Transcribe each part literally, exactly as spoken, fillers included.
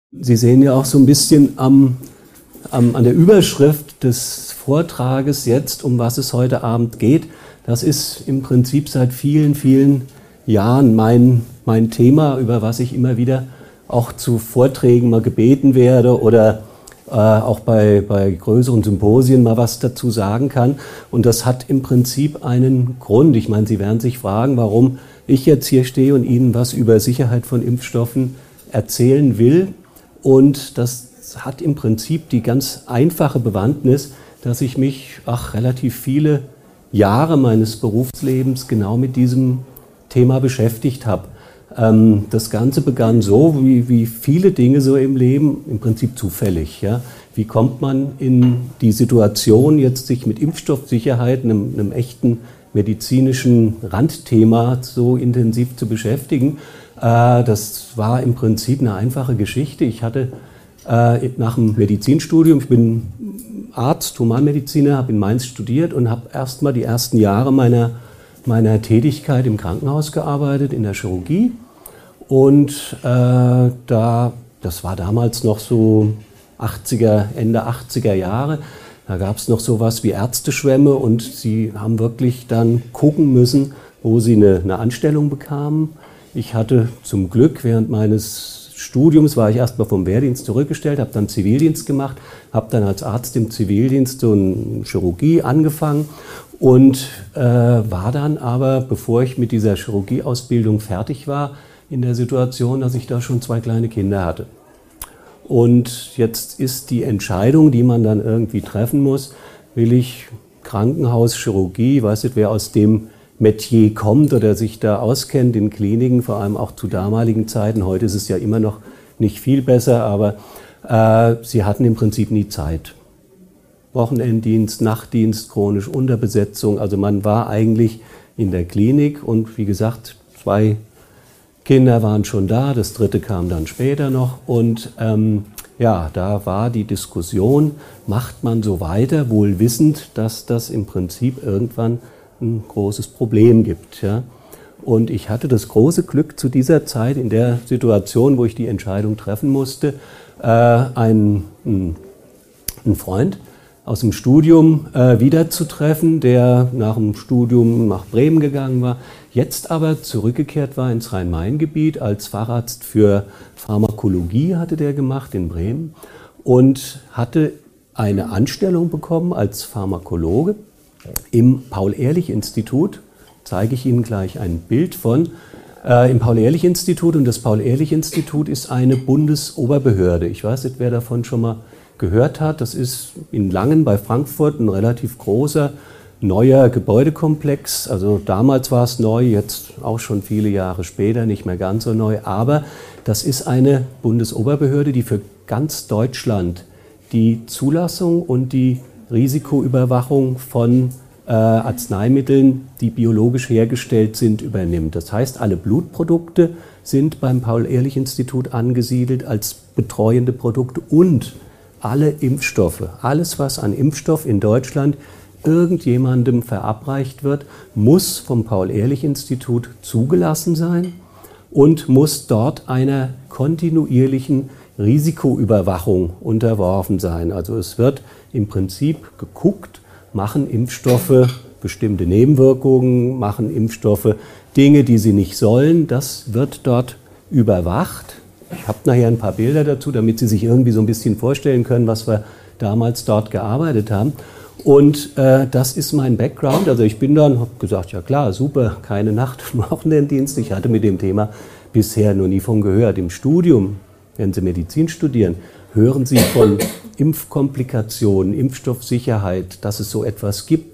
Sie sehen ja auch so ein bisschen am, am, an der Überschrift des Vortrages jetzt, um was es heute Abend geht. Das ist im Prinzip seit vielen, vielen Jahren mein, mein Thema, über was ich immer wieder auch zu Vorträgen mal gebeten werde oder äh, auch bei, bei größeren Symposien mal was dazu sagen kann. Und das hat im Prinzip einen Grund. Ich meine, Sie werden sich fragen, warum ich jetzt hier stehe und Ihnen was über Sicherheit von Impfstoffen erzählen will. Und das hat im Prinzip die ganz einfache Bewandtnis, dass ich mich ach, relativ viele Jahre meines Berufslebens genau mit diesem Thema beschäftigt habe. Ähm, das Ganze begann so, wie, wie viele Dinge so im Leben, im Prinzip zufällig. Ja? Wie kommt man in die Situation, jetzt sich mit Impfstoffsicherheit, einem, einem echten medizinischen Randthema so intensiv zu beschäftigen? Äh, das war im Prinzip eine einfache Geschichte. Ich hatte äh, nach dem Medizinstudium, ich bin Arzt, Humanmediziner, habe in Mainz studiert und habe erst mal die ersten Jahre meiner, meiner Tätigkeit im Krankenhaus gearbeitet, in der Chirurgie. Und äh, da, das war damals noch so achtziger, Ende achtziger Jahre, da gab es noch sowas wie Ärzteschwämme und sie haben wirklich dann gucken müssen, wo sie eine, eine Anstellung bekamen. Ich hatte zum Glück während meines Studiums, war ich erstmal vom Wehrdienst zurückgestellt, habe dann Zivildienst gemacht, habe dann als Arzt im Zivildienst so eine Chirurgie angefangen und äh, war dann aber, bevor ich mit dieser Chirurgieausbildung fertig war, in der Situation, dass ich da schon zwei kleine Kinder hatte. Und jetzt ist die Entscheidung, die man dann irgendwie treffen muss, will ich Krankenhaus, Chirurgie, weiß nicht, wer aus dem Metier kommt oder sich da auskennt in Kliniken, vor allem auch zu damaligen Zeiten. Heute ist es ja immer noch nicht viel besser, aber äh, sie hatten im Prinzip nie Zeit. Wochenenddienst, Nachtdienst, chronisch Unterbesetzung. Also man war eigentlich in der Klinik und wie gesagt, zwei Kinder waren schon da, das dritte kam dann später noch. Und ähm, ja, da war die Diskussion, macht man so weiter, wohl wissend, dass das im Prinzip irgendwann ein großes Problem gibt. Ja. Und ich hatte das große Glück zu dieser Zeit, in der Situation, wo ich die Entscheidung treffen musste, äh, einen, einen Freund aus dem Studium äh, wiederzutreffen, der nach dem Studium nach Bremen gegangen war, jetzt aber zurückgekehrt war ins Rhein-Main-Gebiet als Facharzt für Pharmakologie, hatte der gemacht in Bremen und hatte eine Anstellung bekommen als Pharmakologe im Paul-Ehrlich-Institut, zeige ich Ihnen gleich ein Bild von, äh, im Paul-Ehrlich-Institut. Und das Paul-Ehrlich-Institut ist eine Bundesoberbehörde. Ich weiß nicht, wer davon schon mal gehört hat. Das ist in Langen bei Frankfurt ein relativ großer, neuer Gebäudekomplex. Also damals war es neu, jetzt auch schon viele Jahre später, nicht mehr ganz so neu. Aber das ist eine Bundesoberbehörde, die für ganz Deutschland die Zulassung und die Risikoüberwachung von äh, Arzneimitteln, die biologisch hergestellt sind, übernimmt. Das heißt, alle Blutprodukte sind beim Paul-Ehrlich-Institut angesiedelt als betreuende Produkte und alle Impfstoffe, alles was an Impfstoff in Deutschland irgendjemandem verabreicht wird, muss vom Paul-Ehrlich-Institut zugelassen sein und muss dort einer kontinuierlichen Risikoüberwachung unterworfen sein. Also es wird im Prinzip geguckt, machen Impfstoffe bestimmte Nebenwirkungen, machen Impfstoffe Dinge, die sie nicht sollen. Das wird dort überwacht. Ich habe nachher ein paar Bilder dazu, damit Sie sich irgendwie so ein bisschen vorstellen können, was wir damals dort gearbeitet haben. Und äh, das ist mein Background. Also ich bin dann, habe gesagt, ja klar, super, keine Nacht- und Wochenenddienst. Ich hatte mit dem Thema bisher noch nie von gehört. Im Studium, wenn Sie Medizin studieren, hören Sie von Impfkomplikationen, Impfstoffsicherheit, dass es so etwas gibt.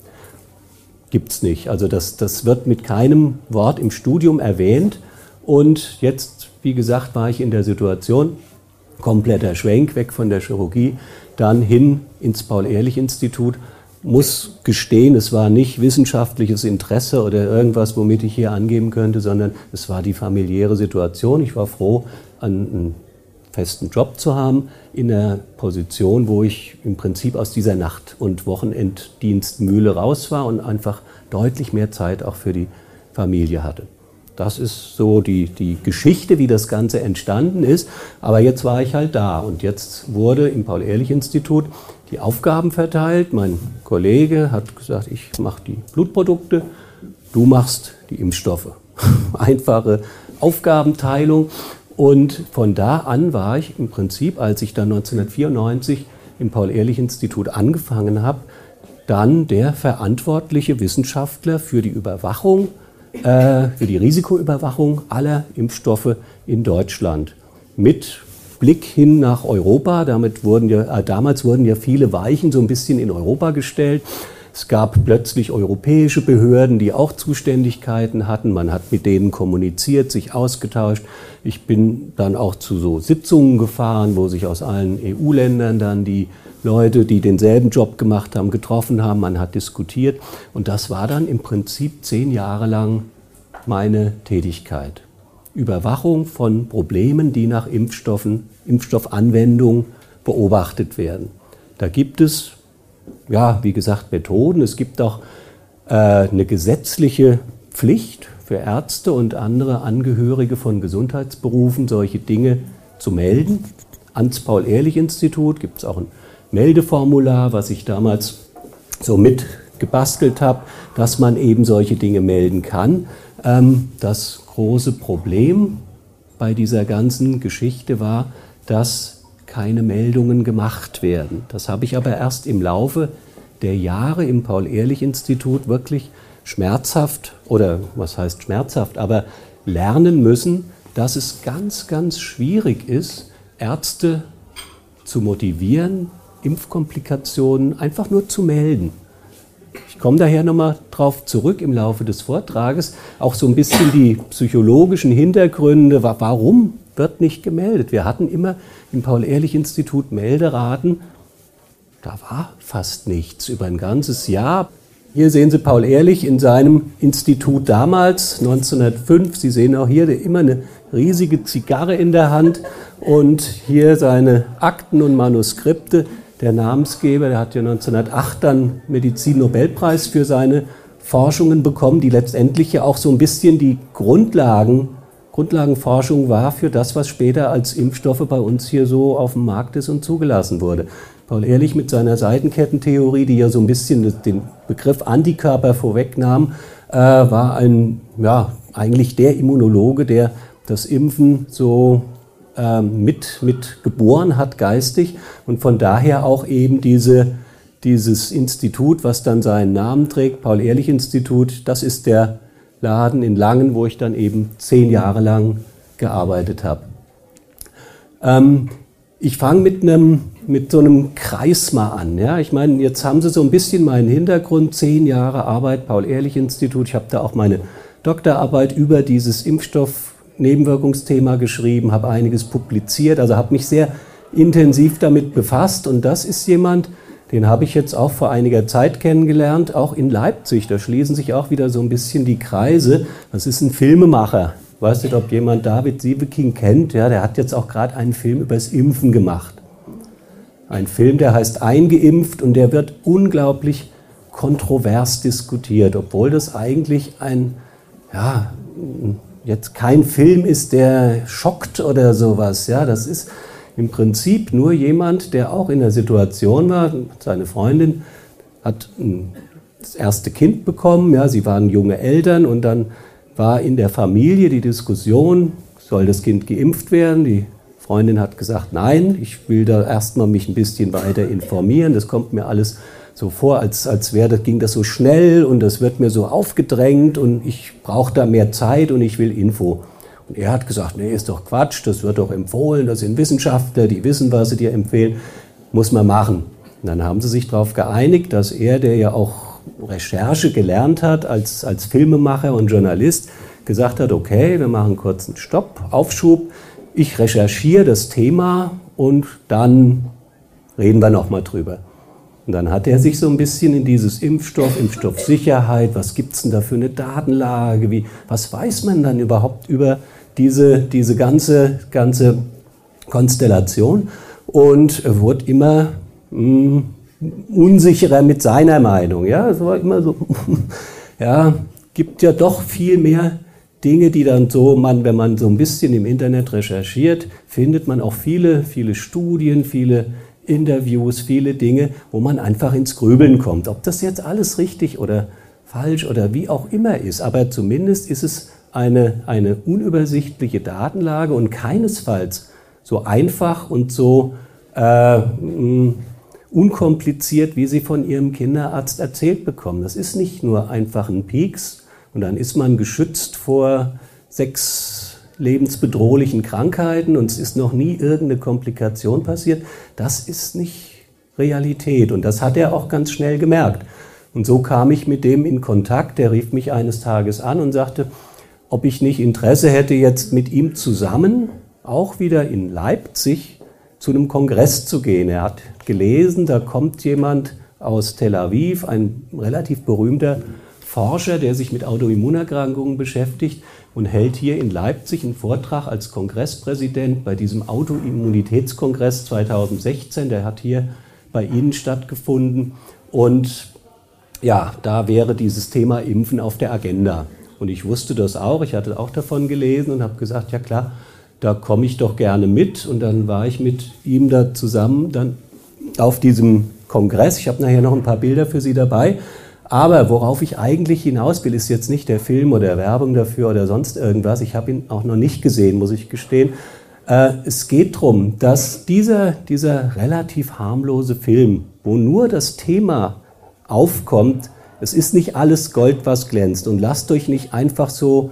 Gibt es nicht. Also das, das wird mit keinem Wort im Studium erwähnt. Und jetzt, wie gesagt, war ich in der Situation, kompletter Schwenk, weg von der Chirurgie, dann hin ins Paul-Ehrlich-Institut. Muss gestehen, es war nicht wissenschaftliches Interesse oder irgendwas, womit ich hier angeben könnte, sondern es war die familiäre Situation. Ich war froh, einen festen Job zu haben, in einer Position, wo ich im Prinzip aus dieser Nacht- und Wochenenddienstmühle raus war und einfach deutlich mehr Zeit auch für die Familie hatte. Das ist so die, die Geschichte, wie das Ganze entstanden ist. Aber jetzt war ich halt da und jetzt wurde im Paul-Ehrlich-Institut die Aufgaben verteilt. Mein Kollege hat gesagt, ich mache die Blutprodukte, du machst die Impfstoffe. Einfache Aufgabenteilung. Und von da an war ich im Prinzip, als ich dann neunzehnhundertvierundneunzig im Paul-Ehrlich-Institut angefangen habe, dann der verantwortliche Wissenschaftler für die Überwachung, äh, für die Risikoüberwachung aller Impfstoffe in Deutschland. Mit Blick hin nach Europa. Damit wurden ja, äh, damals wurden ja viele Weichen so ein bisschen in Europa gestellt. Es gab plötzlich europäische Behörden, die auch Zuständigkeiten hatten. Man hat mit denen kommuniziert, sich ausgetauscht. Ich bin dann auch zu so Sitzungen gefahren, wo sich aus allen E U-Ländern dann die Leute, die denselben Job gemacht haben, getroffen haben. Man hat diskutiert. Und das war dann im Prinzip zehn Jahre lang meine Tätigkeit. Überwachung von Problemen, die nach Impfstoffen, Impfstoffanwendung beobachtet werden. Da gibt es, ja, wie gesagt, Methoden. Es gibt auch äh, eine gesetzliche Pflicht für Ärzte und andere Angehörige von Gesundheitsberufen, solche Dinge zu melden. Ans Paul-Ehrlich-Institut gibt es auch ein Meldeformular, was ich damals so mitgebastelt habe, dass man eben solche Dinge melden kann. Ähm, das große Problem bei dieser ganzen Geschichte war, dass keine Meldungen gemacht werden. Das habe ich aber erst im Laufe der Jahre im Paul-Ehrlich-Institut wirklich schmerzhaft, oder was heißt schmerzhaft, aber lernen müssen, dass es ganz, ganz schwierig ist, Ärzte zu motivieren, Impfkomplikationen einfach nur zu melden. Ich komme daher nochmal drauf zurück im Laufe des Vortrages, auch so ein bisschen die psychologischen Hintergründe, warum wird nicht gemeldet. Wir hatten immer im Paul-Ehrlich-Institut Melderaten, da war fast nichts über ein ganzes Jahr. Hier sehen Sie Paul Ehrlich in seinem Institut damals, neunzehnhundertfünf. Sie sehen auch hier immer eine riesige Zigarre in der Hand und hier seine Akten und Manuskripte. Der Namensgeber, der hat ja neunzehnhundertacht dann Medizin-Nobelpreis für seine Forschungen bekommen, die letztendlich ja auch so ein bisschen die Grundlagen, Grundlagenforschung war für das, was später als Impfstoffe bei uns hier so auf dem Markt ist und zugelassen wurde. Paul Ehrlich mit seiner Seitenkettentheorie, die ja so ein bisschen den Begriff Antikörper vorwegnahm, äh, war ein, ja, eigentlich der Immunologe, der das Impfen so äh, mit, mit geboren hat, geistig, und von daher auch eben diese, dieses Institut, was dann seinen Namen trägt, Paul-Ehrlich-Institut, das ist der Laden in Langen, wo ich dann eben zehn Jahre lang gearbeitet habe. Ähm, ich fange mit einem mit so einem Kreis mal an. Ja? Ich meine, jetzt haben Sie so ein bisschen meinen Hintergrund, zehn Jahre Arbeit, Paul-Ehrlich-Institut. Ich habe da auch meine Doktorarbeit über dieses Impfstoff-Nebenwirkungsthema geschrieben, habe einiges publiziert, also habe mich sehr intensiv damit befasst. Und das ist jemand, den habe ich jetzt auch vor einiger Zeit kennengelernt, auch in Leipzig. Da schließen sich auch wieder so ein bisschen die Kreise. Das ist ein Filmemacher. Ich weiß nicht, ob jemand David Sieveking kennt. Ja, der hat jetzt auch gerade einen Film über das Impfen gemacht. Ein Film, der heißt Eingeimpft, und der wird unglaublich kontrovers diskutiert, obwohl das eigentlich ein, ja, jetzt kein Film ist, der schockt oder sowas. Ja, das ist im Prinzip nur jemand, der auch in der Situation war, seine Freundin hat das erste Kind bekommen, ja, sie waren junge Eltern, und dann war in der Familie die Diskussion, soll das Kind geimpft werden? Die Freundin hat gesagt, nein, ich will da erstmal mich ein bisschen weiter informieren. Das kommt mir alles so vor, als, als wäre das, ging das so schnell und das wird mir so aufgedrängt und ich brauche da mehr Zeit und ich will Info. Und er hat gesagt, nee, ist doch Quatsch, das wird doch empfohlen, das sind Wissenschaftler, die wissen, was sie dir empfehlen, muss man machen. Und dann haben sie sich darauf geeinigt, dass er, der ja auch Recherche gelernt hat als, als Filmemacher und Journalist, gesagt hat, okay, wir machen kurz einen Stopp, Aufschub, ich recherchiere das Thema und dann reden wir nochmal drüber. Und dann hat er sich so ein bisschen in dieses Impfstoff, Impfstoffsicherheit, was gibt es denn da für eine Datenlage, wie, was weiß man dann überhaupt über diese, diese ganze, ganze Konstellation, und er wurde immer mh, unsicherer mit seiner Meinung. Ja, es war immer so, ja, gibt ja doch viel mehr Dinge, die dann so, man, wenn man so ein bisschen im Internet recherchiert, findet man auch viele, viele Studien, viele Interviews, viele Dinge, wo man einfach ins Grübeln kommt. Ob das jetzt alles richtig oder falsch oder wie auch immer ist, aber zumindest ist es eine, eine unübersichtliche Datenlage und keinesfalls so einfach und so äh, mh, unkompliziert, wie Sie von Ihrem Kinderarzt erzählt bekommen. Das ist nicht nur einfach ein Pieks und dann ist man geschützt vor sechs lebensbedrohlichen Krankheiten und es ist noch nie irgendeine Komplikation passiert. Das ist nicht Realität und das hat er auch ganz schnell gemerkt. Und so kam ich mit dem in Kontakt. Der rief mich eines Tages an und sagte, ob ich nicht Interesse hätte, jetzt mit ihm zusammen auch wieder in Leipzig zu einem Kongress zu gehen. Er hat gelesen, da kommt jemand aus Tel Aviv, ein relativ berühmter Forscher, der sich mit Autoimmunerkrankungen beschäftigt und hält hier in Leipzig einen Vortrag als Kongresspräsident bei diesem Autoimmunitätskongress zweitausendsechzehn. Der hat hier bei Ihnen stattgefunden und ja, da wäre dieses Thema Impfen auf der Agenda. Und ich wusste das auch, ich hatte auch davon gelesen und habe gesagt, ja klar, da komme ich doch gerne mit. Und dann war ich mit ihm da zusammen dann auf diesem Kongress. Ich habe nachher noch ein paar Bilder für Sie dabei. Aber worauf ich eigentlich hinaus will, ist jetzt nicht der Film oder Werbung dafür oder sonst irgendwas. Ich habe ihn auch noch nicht gesehen, muss ich gestehen. Äh, es geht darum, dass dieser, dieser relativ harmlose Film, wo nur das Thema aufkommt, es ist nicht alles Gold, was glänzt. Und lasst euch nicht einfach so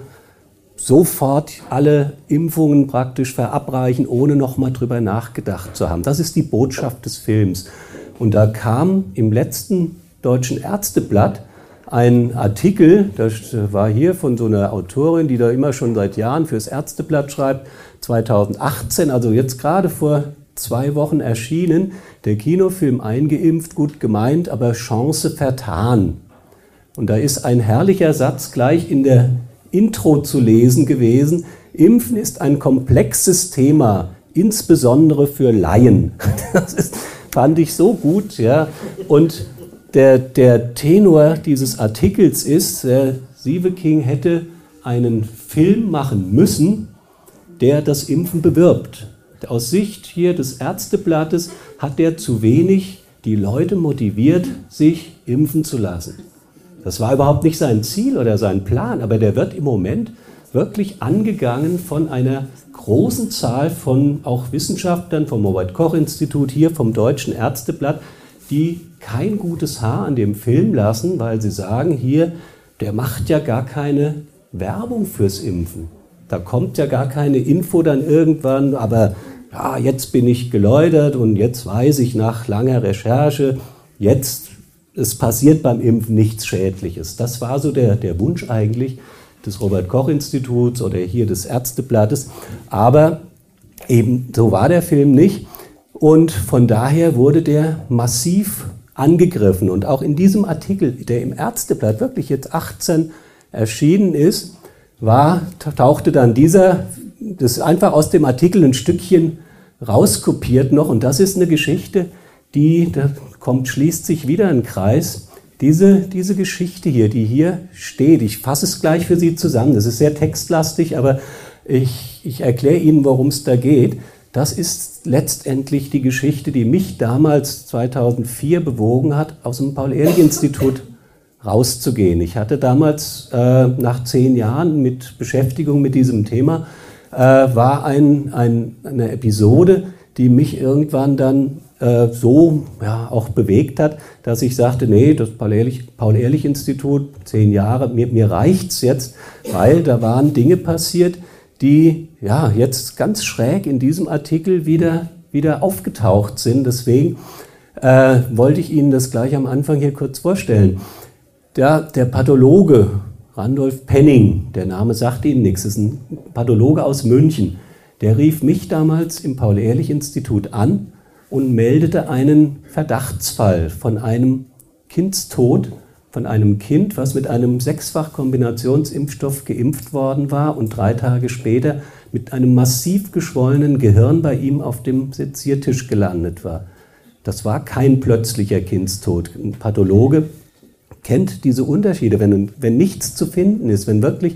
sofort alle Impfungen praktisch verabreichen, ohne noch mal drüber nachgedacht zu haben. Das ist die Botschaft des Films. Und da kam im letzten Deutschen Ärzteblatt ein Artikel, das war hier von so einer Autorin, die da immer schon seit Jahren fürs Ärzteblatt schreibt, zweitausendachtzehn, also jetzt gerade vor zwei Wochen erschienen, der Kinofilm Eingeimpft, gut gemeint, aber Chance vertan. Und da ist ein herrlicher Satz gleich in der Intro zu lesen gewesen. Impfen ist ein komplexes Thema, insbesondere für Laien. Das ist, fand ich so gut. Ja. Und der, der Tenor dieses Artikels ist, äh, Sieveking hätte einen Film machen müssen, der das Impfen bewirbt. Aus Sicht hier des Ärzteblattes hat der zu wenig die Leute motiviert, sich impfen zu lassen. Das war überhaupt nicht sein Ziel oder sein Plan, aber der wird im Moment wirklich angegangen von einer großen Zahl von auch Wissenschaftlern vom Robert-Koch-Institut, hier vom Deutschen Ärzteblatt, die kein gutes Haar an dem Film lassen, weil sie sagen, hier, der macht ja gar keine Werbung fürs Impfen. Da kommt ja gar keine Info dann irgendwann, aber ja, jetzt bin ich geläutert und jetzt weiß ich nach langer Recherche, jetzt es passiert beim Impfen nichts Schädliches. Das war so der, der Wunsch eigentlich des Robert-Koch-Instituts oder hier des Ärzteblattes. Aber eben so war der Film nicht. Und von daher wurde der massiv angegriffen. Und auch in diesem Artikel, der im Ärzteblatt wirklich jetzt achtzehn erschienen ist, war, tauchte dann dieser, das ist einfach aus dem Artikel ein Stückchen rauskopiert noch. Und das ist eine Geschichte, die, da kommt, schließt sich wieder ein Kreis. Diese, diese Geschichte hier, die hier steht, ich fasse es gleich für Sie zusammen, das ist sehr textlastig, aber ich, ich erkläre Ihnen, worum es da geht. Das ist letztendlich die Geschichte, die mich damals zweitausendvier bewogen hat, aus dem Paul-Ehrlich-Institut rauszugehen. Ich hatte damals äh, nach zehn Jahren mit Beschäftigung mit diesem Thema, äh, war ein, ein, eine Episode, die mich irgendwann dann äh, so ja, auch bewegt hat, dass ich sagte, nee, das Paul-Ehrlich-Institut, zehn Jahre, mir, mir reicht's jetzt, weil da waren Dinge passiert, die ja jetzt ganz schräg in diesem Artikel wieder, wieder aufgetaucht sind. Deswegen äh, wollte ich Ihnen das gleich am Anfang hier kurz vorstellen. Der, der Pathologe Randolph Penning, der Name sagt Ihnen nichts, ist ein Pathologe aus München, der rief mich damals im Paul-Ehrlich-Institut an und meldete einen Verdachtsfall von einem Kindstod, von einem Kind, was mit einem Sechsfach-Kombinationsimpfstoff geimpft worden war und drei Tage später mit einem massiv geschwollenen Gehirn bei ihm auf dem Seziertisch gelandet war. Das war kein plötzlicher Kindstod. Ein Pathologe kennt diese Unterschiede, wenn, wenn nichts zu finden ist, wenn wirklich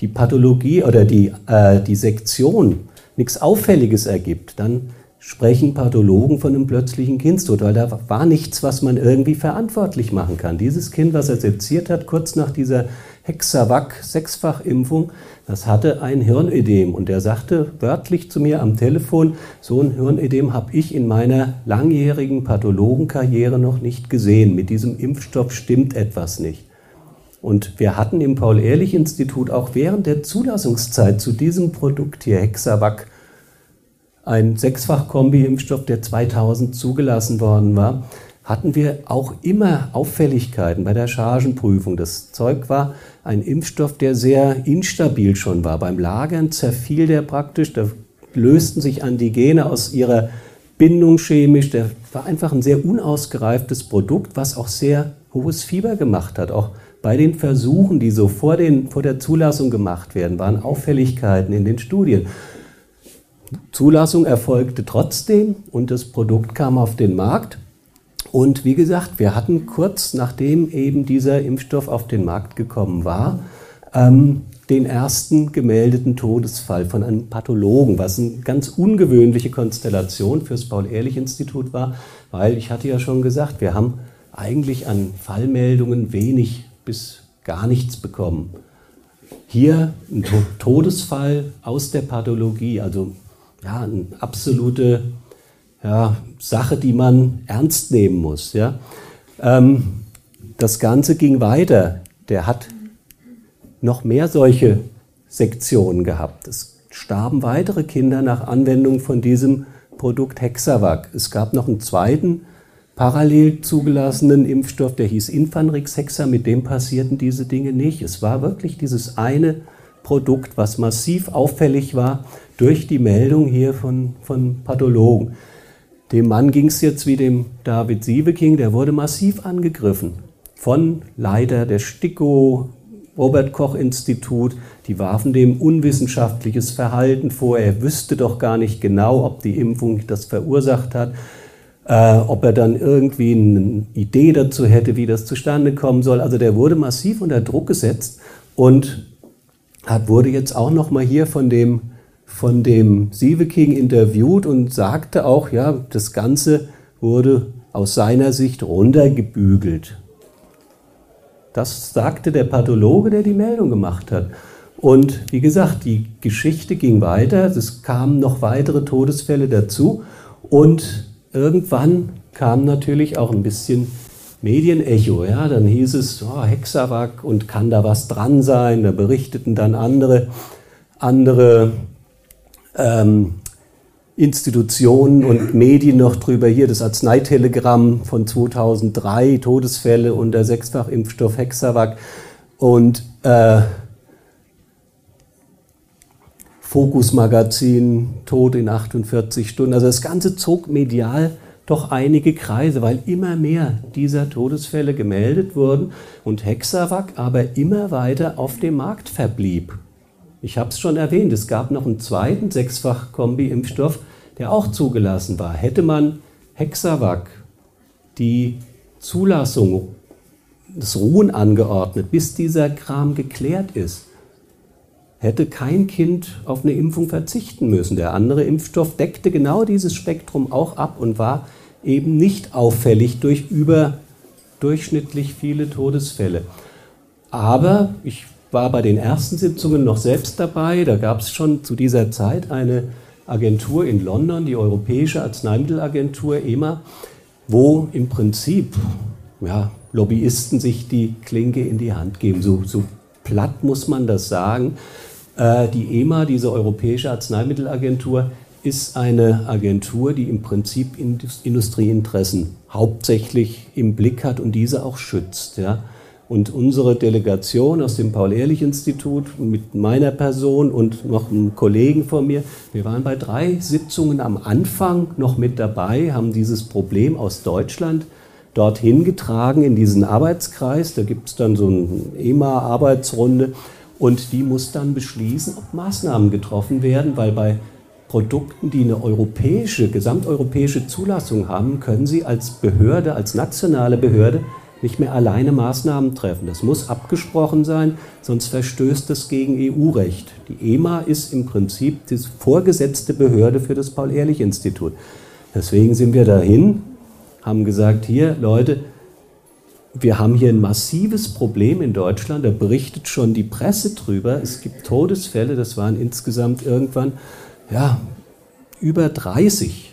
die Pathologie oder die, äh, die Sektion nichts Auffälliges ergibt, dann sprechen Pathologen von einem plötzlichen Kindstod, weil da war nichts, was man irgendwie verantwortlich machen kann. Dieses Kind, was er seziert hat, kurz nach dieser Hexavac-Sechsfachimpfung, das hatte ein Hirnödem. Und er sagte wörtlich zu mir am Telefon, so ein Hirnödem habe ich in meiner langjährigen Pathologenkarriere noch nicht gesehen. Mit diesem Impfstoff stimmt etwas nicht. Und wir hatten im Paul-Ehrlich-Institut auch während der Zulassungszeit zu diesem Produkt hier, Hexavac, ein Sechsfach-Kombi-Impfstoff, der zweitausend zugelassen worden war, hatten wir auch immer Auffälligkeiten bei der Chargenprüfung. Das Zeug war ein Impfstoff, der sehr instabil schon war. Beim Lagern zerfiel der praktisch, da lösten sich Antigene aus ihrer Bindung chemisch. Der war einfach ein sehr unausgereiftes Produkt, was auch sehr hohes Fieber gemacht hat. Auch bei den Versuchen, die so vor, den, vor der Zulassung gemacht werden, waren Auffälligkeiten in den Studien. Zulassung erfolgte trotzdem und das Produkt kam auf den Markt. Und wie gesagt, wir hatten kurz nachdem eben dieser Impfstoff auf den Markt gekommen war, ähm, den ersten gemeldeten Todesfall von einem Pathologen, was eine ganz ungewöhnliche Konstellation fürs Paul-Ehrlich-Institut war, weil ich hatte ja schon gesagt, wir haben eigentlich an Fallmeldungen wenig bis gar nichts bekommen. Hier ein Todesfall aus der Pathologie, also ja, eine absolute ja, Sache, die man ernst nehmen muss. Ja. Ähm, das Ganze ging weiter. Der hat noch mehr solche Sektionen gehabt. Es starben weitere Kinder nach Anwendung von diesem Produkt Hexavac. Es gab noch einen zweiten parallel zugelassenen Impfstoff, der hieß Infanrix Hexa, mit dem passierten diese Dinge nicht. Es war wirklich dieses eine Produkt, was massiv auffällig war durch die Meldung hier von, von Pathologen. Dem Mann ging es jetzt wie dem David Sieveking, der wurde massiv angegriffen von Leiter der STIKO, Robert-Koch-Institut. Die warfen dem unwissenschaftliches Verhalten vor. Er wüsste doch gar nicht genau, ob die Impfung das verursacht hat. Äh, ob er dann irgendwie eine Idee dazu hätte, wie das zustande kommen soll. Also der wurde massiv unter Druck gesetzt und hat, wurde jetzt auch noch mal hier von dem, von dem Sieveking interviewt und sagte auch, ja, das Ganze wurde aus seiner Sicht runtergebügelt. Das sagte der Pathologe, der die Meldung gemacht hat. Und wie gesagt, die Geschichte ging weiter, es kamen noch weitere Todesfälle dazu und irgendwann kam natürlich auch ein bisschen Medienecho. Ja? Dann hieß es, oh, Hexavac und kann da was dran sein? Da berichteten dann andere, andere ähm, Institutionen und Medien noch drüber. Hier das Arzneitelegramm von zweitausenddrei, Todesfälle unter Sechsfachimpfstoff Hexavac. Und äh, Fokus-Magazin, Tod in achtundvierzig Stunden. Also das Ganze zog medial doch einige Kreise, weil immer mehr dieser Todesfälle gemeldet wurden und Hexavac aber immer weiter auf dem Markt verblieb. Ich habe es schon erwähnt, es gab noch einen zweiten Sechsfach-Kombi-Impfstoff, der auch zugelassen war. Hätte man Hexavac die Zulassung, das Ruhen angeordnet, bis dieser Kram geklärt ist, hätte kein Kind auf eine Impfung verzichten müssen. Der andere Impfstoff deckte genau dieses Spektrum auch ab und war eben nicht auffällig durch überdurchschnittlich viele Todesfälle. Aber ich war bei den ersten Sitzungen noch selbst dabei. Da gab es schon zu dieser Zeit eine Agentur in London, die Europäische Arzneimittelagentur E M A, wo im Prinzip ja, Lobbyisten sich die Klinke in die Hand geben. So, so platt muss man das sagen. Die E M A, diese Europäische Arzneimittelagentur, ist eine Agentur, die im Prinzip Industrieinteressen hauptsächlich im Blick hat und diese auch schützt. Ja. Und unsere Delegation aus dem Paul-Ehrlich-Institut mit meiner Person und noch einem Kollegen von mir, wir waren bei drei Sitzungen am Anfang noch mit dabei, haben dieses Problem aus Deutschland dorthin getragen in diesen Arbeitskreis. Da gibt es dann so eine E M A-Arbeitsrunde. Und die muss dann beschließen, ob Maßnahmen getroffen werden, weil bei Produkten, die eine europäische, gesamteuropäische Zulassung haben, können sie als Behörde, als nationale Behörde nicht mehr alleine Maßnahmen treffen. Das muss abgesprochen sein, sonst verstößt es gegen E U-Recht. Die E M A ist im Prinzip die vorgesetzte Behörde für das Paul-Ehrlich-Institut. Deswegen sind wir dahin, haben gesagt, hier Leute, wir haben hier ein massives Problem in Deutschland, da berichtet schon die Presse drüber. Es gibt Todesfälle, das waren insgesamt irgendwann ja, über dreißig.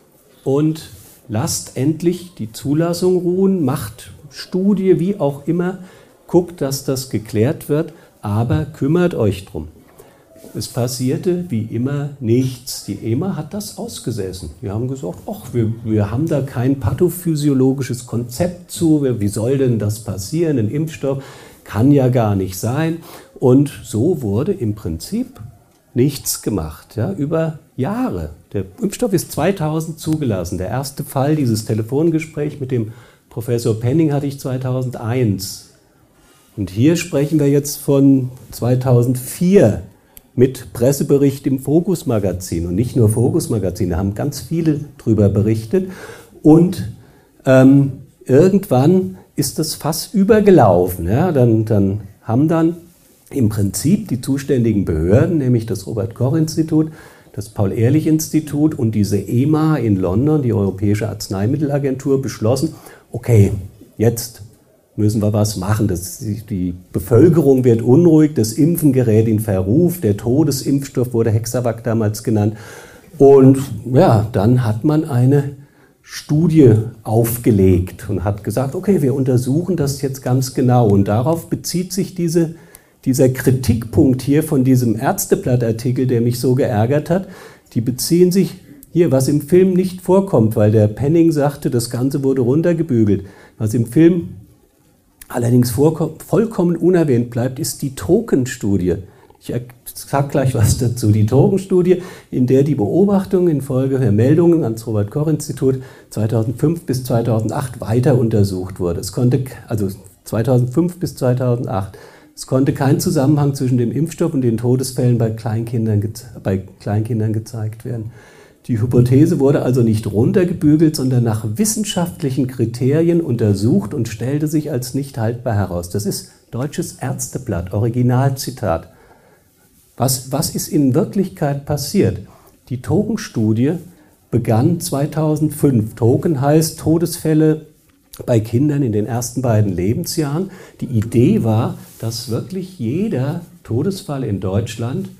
Und lasst endlich die Zulassung ruhen, macht Studie, wie auch immer, guckt, dass das geklärt wird, aber kümmert euch drum. Es passierte wie immer nichts. Die E M A hat das ausgesessen. Wir haben gesagt, ach, wir, wir haben da kein pathophysiologisches Konzept zu, wie soll denn das passieren, ein Impfstoff, kann ja gar nicht sein. Und so wurde im Prinzip nichts gemacht, ja, über Jahre. Der Impfstoff ist zweitausend zugelassen. Der erste Fall, dieses Telefongespräch mit dem Professor Penning, hatte ich zweitausendeins. Und hier sprechen wir jetzt von zweitausendvier. Mit Pressebericht im Focus-Magazin und nicht nur Focus-Magazin, da haben ganz viele drüber berichtet und ähm, irgendwann ist das Fass übergelaufen. Ja? Dann, dann haben dann im Prinzip die zuständigen Behörden, nämlich das Robert-Koch-Institut, das Paul-Ehrlich-Institut und diese E M A in London, die Europäische Arzneimittelagentur, beschlossen, okay, jetzt müssen wir was machen. Das, die Bevölkerung wird unruhig, das Impfen gerät in Verruf, der Todesimpfstoff wurde Hexavac damals genannt. Und ja, dann hat man eine Studie aufgelegt und hat gesagt, okay, wir untersuchen das jetzt ganz genau. Und darauf bezieht sich diese, dieser Kritikpunkt hier von diesem Ärzteblattartikel, der mich so geärgert hat. Die beziehen sich hier, was im Film nicht vorkommt, weil der Penning sagte, das Ganze wurde runtergebügelt. Was im Film allerdings vollkommen unerwähnt bleibt, ist die Token-Studie. Ich sage gleich was dazu. Die Token-Studie, in der die Beobachtungen infolge der Meldungen ans Robert-Koch-Institut zweitausendfünf bis zweitausendacht weiter untersucht wurde. Es konnte, also zweitausendfünf bis zweitausendacht, es konnte kein Zusammenhang zwischen dem Impfstoff und den Todesfällen bei Kleinkindern, bei Kleinkindern gezeigt werden. Die Hypothese wurde also nicht runtergebügelt, sondern nach wissenschaftlichen Kriterien untersucht und stellte sich als nicht haltbar heraus. Das ist Deutsches Ärzteblatt, Originalzitat. Was, was ist in Wirklichkeit passiert? Die Token-Studie begann zweitausendfünf. Token heißt Todesfälle bei Kindern in den ersten beiden Lebensjahren. Die Idee war, dass wirklich jeder Todesfall in Deutschland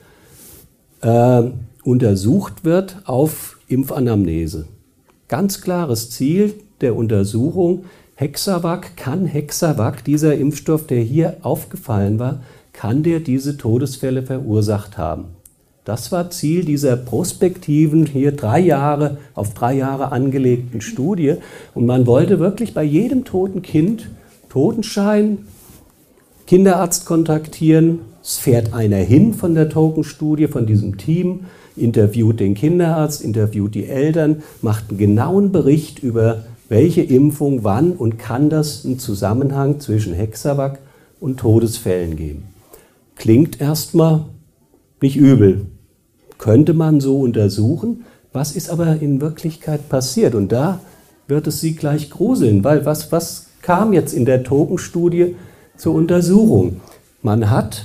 äh, untersucht wird auf Impfanamnese. Ganz klares Ziel der Untersuchung, Hexavac, kann Hexavac, dieser Impfstoff, der hier aufgefallen war, kann der diese Todesfälle verursacht haben. Das war Ziel dieser prospektiven, hier drei Jahre, auf drei Jahre angelegten Studie. Und man wollte wirklich bei jedem toten Kind Totenschein, Kinderarzt kontaktieren. Es fährt einer hin von der Token-Studie, von diesem Team, interviewt den Kinderarzt, interviewt die Eltern, macht einen genauen Bericht über welche Impfung, wann und kann das einen Zusammenhang zwischen Hexavac und Todesfällen geben. Klingt erstmal nicht übel. Könnte man so untersuchen. Was ist aber in Wirklichkeit passiert? Und da wird es Sie gleich gruseln, weil was, was kam jetzt in der Token-Studie zur Untersuchung? Man hat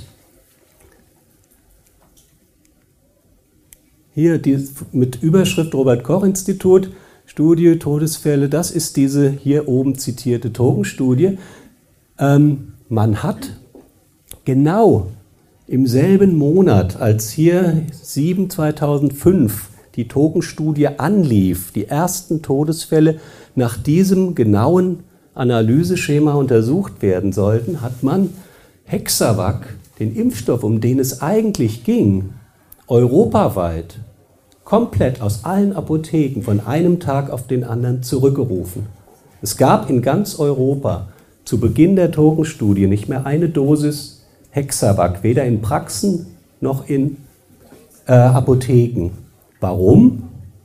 hier die, mit Überschrift Robert-Koch-Institut, Studie, Todesfälle, das ist diese hier oben zitierte Token-Studie. Ähm, man hat genau im selben Monat, als hier sieben zweitausendfünf die Token-Studie anlief, die ersten Todesfälle nach diesem genauen Analyseschema untersucht werden sollten, hat man Hexavac, den Impfstoff, um den es eigentlich ging, europaweit komplett aus allen Apotheken von einem Tag auf den anderen zurückgerufen. Es gab in ganz Europa zu Beginn der Token-Studie nicht mehr eine Dosis Hexavac, weder in Praxen noch in äh, Apotheken. Warum?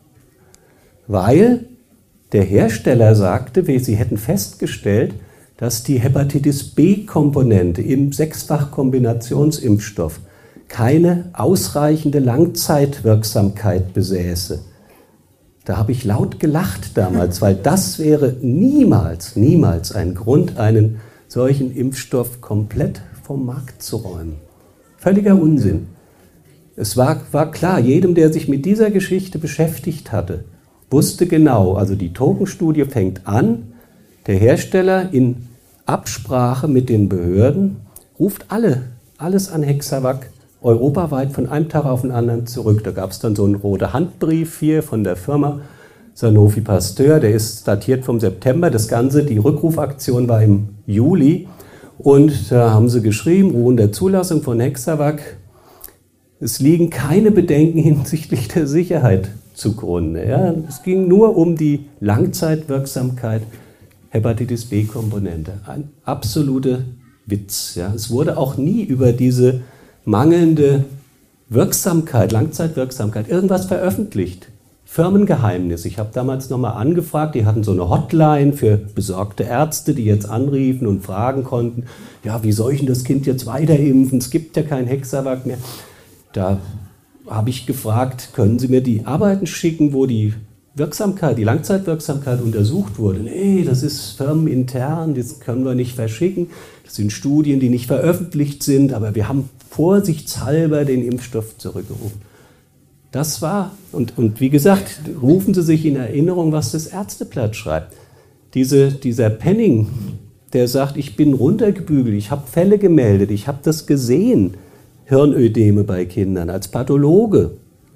Weil der Hersteller sagte, sie hätten festgestellt, dass die Hepatitis-B-Komponente im Sechsfach-Kombinationsimpfstoff keine ausreichende Langzeitwirksamkeit besäße. Da habe ich laut gelacht damals, weil das wäre niemals, niemals ein Grund, einen solchen Impfstoff komplett vom Markt zu räumen. Völliger Unsinn. Es war, war klar, jedem, der sich mit dieser Geschichte beschäftigt hatte, wusste genau, also die Token-Studie fängt an, der Hersteller in Absprache mit den Behörden ruft alle, alles an Hexavac europaweit von einem Tag auf den anderen zurück. Da gab es dann so einen roten Handbrief hier von der Firma Sanofi Pasteur, der ist datiert vom September. Das Ganze, die Rückrufaktion war im Juli und da haben sie geschrieben, ruhende Zulassung von Hexavac. Es liegen keine Bedenken hinsichtlich der Sicherheit zugrunde. Ja. Es ging nur um die Langzeitwirksamkeit Hepatitis B-Komponente. Ein absoluter Witz. Ja. Es wurde auch nie über diese mangelnde Wirksamkeit, Langzeitwirksamkeit, irgendwas veröffentlicht. Firmengeheimnis. Ich habe damals nochmal angefragt, die hatten so eine Hotline für besorgte Ärzte, die jetzt anriefen und fragen konnten, ja, wie soll ich denn das Kind jetzt weiter-impfen? Es gibt ja kein Hexavac mehr. Da habe ich gefragt, können Sie mir die Arbeiten schicken, wo die Wirksamkeit, die Langzeitwirksamkeit untersucht wurde? Nee, das ist firmenintern, das können wir nicht verschicken. Das sind Studien, die nicht veröffentlicht sind, aber wir haben vorsichtshalber den Impfstoff zurückgerufen. Das war, und, und wie gesagt, rufen Sie sich in Erinnerung, was das Ärzteblatt schreibt. Diese, dieser Penning, der sagt, ich bin runtergebügelt, ich habe Fälle gemeldet, ich habe das gesehen, Hirnödeme bei Kindern, als Pathologe.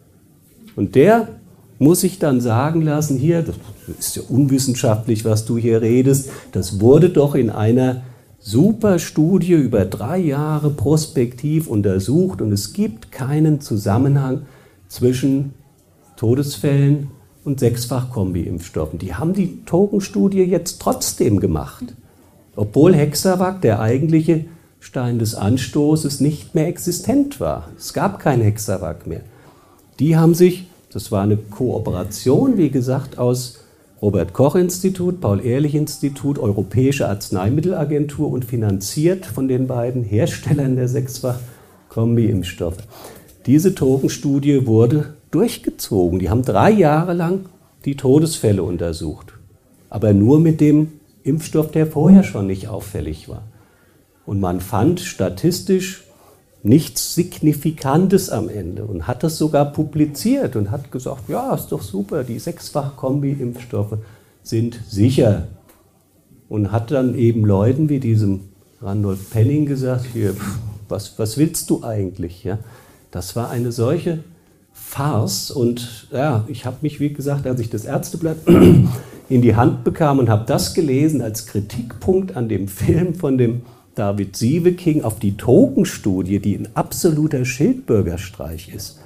Und der muss sich dann sagen lassen, hier, das ist ja unwissenschaftlich, was du hier redest, das wurde doch in einer super Studie über drei Jahre prospektiv untersucht und es gibt keinen Zusammenhang zwischen Todesfällen und Sechsfach-Kombi-Impfstoffen. Die haben die Token-Studie jetzt trotzdem gemacht, obwohl Hexavac, der eigentliche Stein des Anstoßes, nicht mehr existent war. Es gab kein Hexavac mehr. Die haben sich, das war eine Kooperation, wie gesagt, aus Robert-Koch-Institut, Paul-Ehrlich-Institut, Europäische Arzneimittelagentur und finanziert von den beiden Herstellern der Sechsfach-Kombi-Impfstoffe. Diese Token-Studie wurde durchgezogen. Die haben drei Jahre lang die Todesfälle untersucht, aber nur mit dem Impfstoff, der vorher schon nicht auffällig war. Und man fand statistisch nichts Signifikantes am Ende und hat das sogar publiziert und hat gesagt, ja, ist doch super, die Sechsfach-Kombi-Impfstoffe sind sicher. Und hat dann eben Leuten wie diesem Randolph Penning gesagt, hier, was, was willst du eigentlich? Ja? Das war eine solche Farce und ja, ich habe mich, wie gesagt, als ich das Ärzteblatt in die Hand bekam und habe das gelesen als Kritikpunkt an dem Film von dem David Sieveking auf die Token-Studie, die ein absoluter Schildbürgerstreich ist.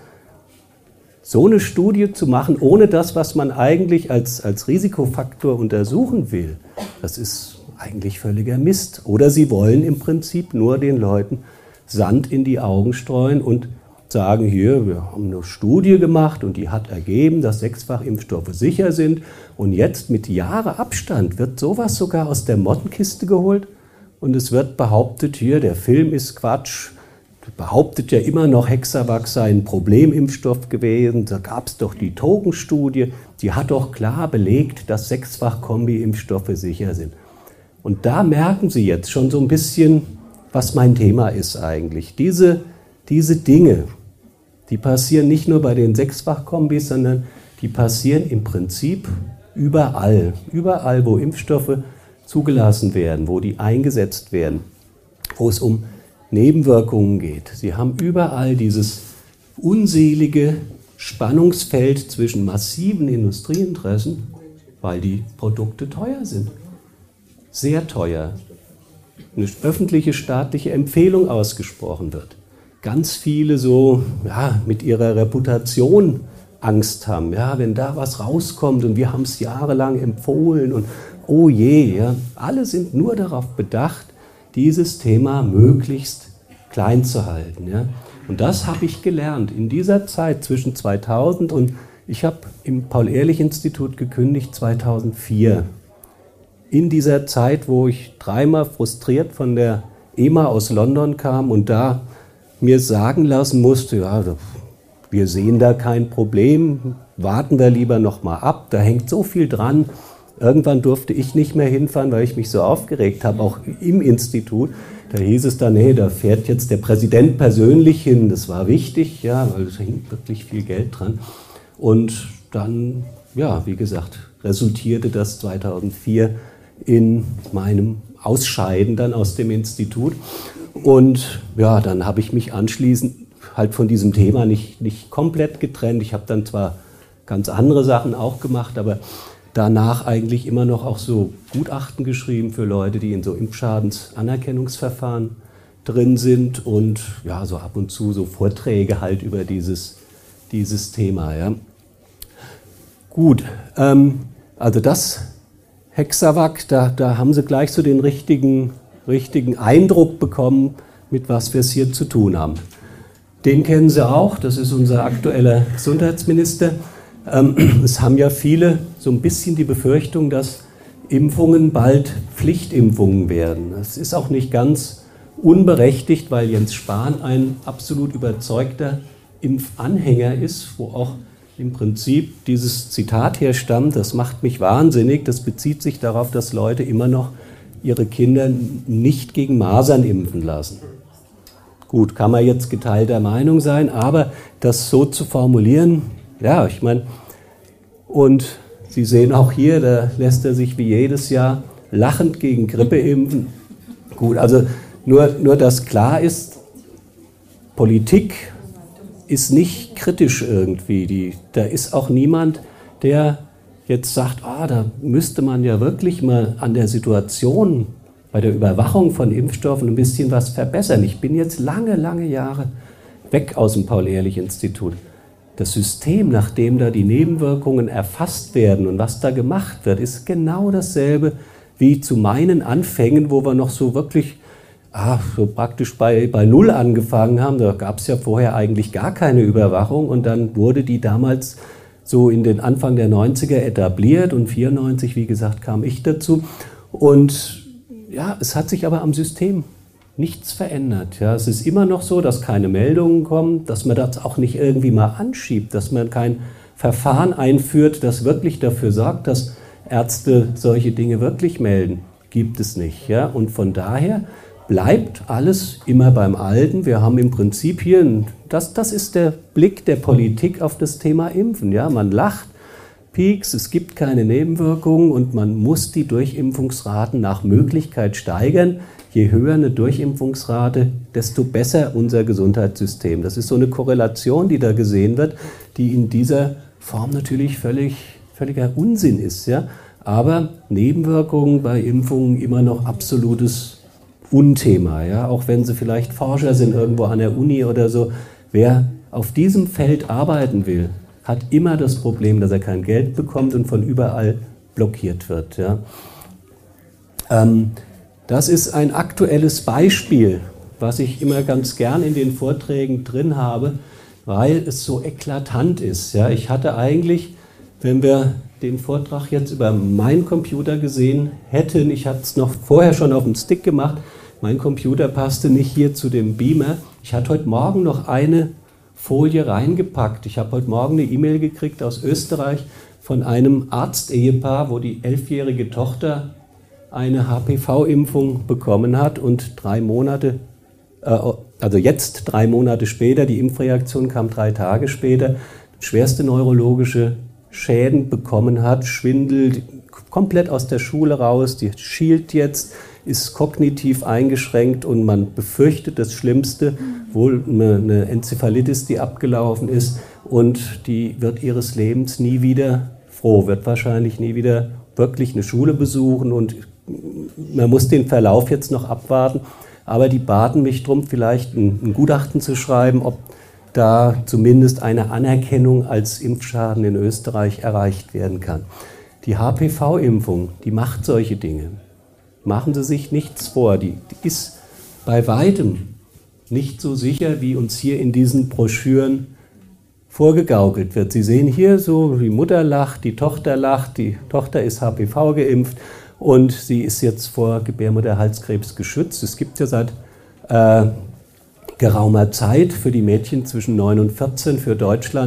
So eine Studie zu machen, ohne das, was man eigentlich als, als Risikofaktor untersuchen will, das ist eigentlich völliger Mist. Oder sie wollen im Prinzip nur den Leuten Sand in die Augen streuen und sagen, hier, wir haben eine Studie gemacht und die hat ergeben, dass Sechsfachimpfstoffe sicher sind und jetzt mit Jahre Abstand wird sowas sogar aus der Mottenkiste geholt und es wird behauptet, hier, der Film ist Quatsch, behauptet ja immer noch, Hexavac sei ein Problemimpfstoff gewesen, da gab es doch die Token-Studie, die hat doch klar belegt, dass Sechsfach-Kombi-Impfstoffe sicher sind. Und da merken Sie jetzt schon so ein bisschen, was mein Thema ist eigentlich. Diese, diese Dinge, die passieren nicht nur bei den Sechsfach-Kombis, sondern die passieren im Prinzip überall. Überall, wo Impfstoffe zugelassen werden, wo die eingesetzt werden, wo es um Nebenwirkungen geht. Sie haben überall dieses unselige Spannungsfeld zwischen massiven Industrieinteressen, weil die Produkte teuer sind. Sehr teuer. Eine öffentliche staatliche Empfehlung ausgesprochen wird. Ganz viele so ja, mit ihrer Reputation Angst haben. Ja, wenn da was rauskommt und wir haben es jahrelang empfohlen und oh je, ja, alle sind nur darauf bedacht, dieses Thema möglichst klein zu halten. Ja. Und das habe ich gelernt in dieser Zeit zwischen zweitausend und ich habe im Paul-Ehrlich-Institut gekündigt zweitausendvier. In dieser Zeit, wo ich dreimal frustriert von der E M A aus London kam und da mir sagen lassen musste, ja, wir sehen da kein Problem, warten wir lieber noch mal ab, da hängt so viel dran. Irgendwann durfte ich nicht mehr hinfahren, weil ich mich so aufgeregt habe, auch im Institut. Da hieß es dann, nee, da fährt jetzt der Präsident persönlich hin. Das war wichtig, ja, weil da hing wirklich viel Geld dran. Und dann, ja, wie gesagt, resultierte das zweitausendvier in meinem Ausscheiden dann aus dem Institut. Und ja, dann habe ich mich anschließend halt von diesem Thema nicht, nicht komplett getrennt. Ich habe dann zwar ganz andere Sachen auch gemacht, aber danach eigentlich immer noch auch so Gutachten geschrieben für Leute, die in so Impfschadensanerkennungsverfahren drin sind und ja, so ab und zu so Vorträge halt über dieses, dieses Thema. Ja. Gut, ähm, also das Hexavac, da, da haben Sie gleich so den richtigen, richtigen Eindruck bekommen, mit was wir es hier zu tun haben. Den kennen Sie auch, das ist unser aktueller Gesundheitsminister. Es haben ja viele so ein bisschen die Befürchtung, dass Impfungen bald Pflichtimpfungen werden. Das ist auch nicht ganz unberechtigt, weil Jens Spahn ein absolut überzeugter Impfanhänger ist, wo auch im Prinzip dieses Zitat herstammt, das macht mich wahnsinnig, das bezieht sich darauf, dass Leute immer noch ihre Kinder nicht gegen Masern impfen lassen. Gut, kann man jetzt geteilter Meinung sein, aber das so zu formulieren, ja, ich meine, und Sie sehen auch hier, da lässt er sich wie jedes Jahr lachend gegen Grippe impfen. Gut, also nur, nur dass klar ist, Politik ist nicht kritisch irgendwie. Die, da ist auch niemand, der jetzt sagt, ah, da müsste man ja wirklich mal an der Situation bei der Überwachung von Impfstoffen ein bisschen was verbessern. Ich bin jetzt lange, lange Jahre weg aus dem Paul-Ehrlich-Institut. Das System, nach dem da die Nebenwirkungen erfasst werden und was da gemacht wird, ist genau dasselbe wie zu meinen Anfängen, wo wir noch so wirklich ah, so praktisch bei, bei Null angefangen haben. Da gab es ja vorher eigentlich gar keine Überwachung und dann wurde die damals so in den Anfang der neunziger etabliert und vierundneunzig, wie gesagt, kam ich dazu. Und ja, es hat sich aber am System nichts verändert. Ja, es ist immer noch so, dass keine Meldungen kommen, dass man das auch nicht irgendwie mal anschiebt, dass man kein Verfahren einführt, das wirklich dafür sorgt, dass Ärzte solche Dinge wirklich melden. Gibt es nicht. Ja? Und von daher bleibt alles immer beim Alten. Wir haben im Prinzip hier, ein, das, das ist der Blick der Politik auf das Thema Impfen. Ja? Man lacht, Peaks, es gibt keine Nebenwirkungen und man muss die Durchimpfungsraten nach Möglichkeit steigern. Je höher eine Durchimpfungsrate, desto besser unser Gesundheitssystem. Das ist so eine Korrelation, die da gesehen wird, die in dieser Form natürlich völlig, völliger Unsinn ist. Ja? Aber Nebenwirkungen bei Impfungen immer noch absolutes Unthema. Ja? Auch wenn sie vielleicht Forscher sind irgendwo an der Uni oder so. Wer auf diesem Feld arbeiten will, hat immer das Problem, dass er kein Geld bekommt und von überall blockiert wird. Ja? Ähm, Das ist ein aktuelles Beispiel, was ich immer ganz gern in den Vorträgen drin habe, weil es so eklatant ist. Ja, ich hatte eigentlich, wenn wir den Vortrag jetzt über meinen Computer gesehen hätten, ich hatte es noch vorher schon auf dem Stick gemacht, mein Computer passte nicht hier zu dem Beamer. Ich hatte heute Morgen noch eine Folie reingepackt. Ich habe heute Morgen eine E-Mail gekriegt aus Österreich von einem Arztehepaar, wo die elfjährige Tochter eine H P V-Impfung bekommen hat und drei Monate, äh, also jetzt drei Monate später, die Impfreaktion kam drei Tage später, schwerste neurologische Schäden bekommen hat, Schwindel, komplett aus der Schule raus, die schielt jetzt, ist kognitiv eingeschränkt und man befürchtet das Schlimmste, wohl eine, eine Enzephalitis, die abgelaufen ist und die wird ihres Lebens nie wieder froh, wird wahrscheinlich nie wieder wirklich eine Schule besuchen und man muss den Verlauf jetzt noch abwarten, aber die baten mich darum, vielleicht ein, ein Gutachten zu schreiben, ob da zumindest eine Anerkennung als Impfschaden in Österreich erreicht werden kann. Die H P V-Impfung, die macht solche Dinge. Machen Sie sich nichts vor, die, die ist bei weitem nicht so sicher, wie uns hier in diesen Broschüren vorgegaukelt wird. Sie sehen hier so, die Mutter lacht, die Tochter lacht, die Tochter ist H P V geimpft und sie ist jetzt vor Gebärmutterhalskrebs geschützt. Es gibt ja seit äh, geraumer Zeit für die Mädchen zwischen neun und vierzehn für Deutschland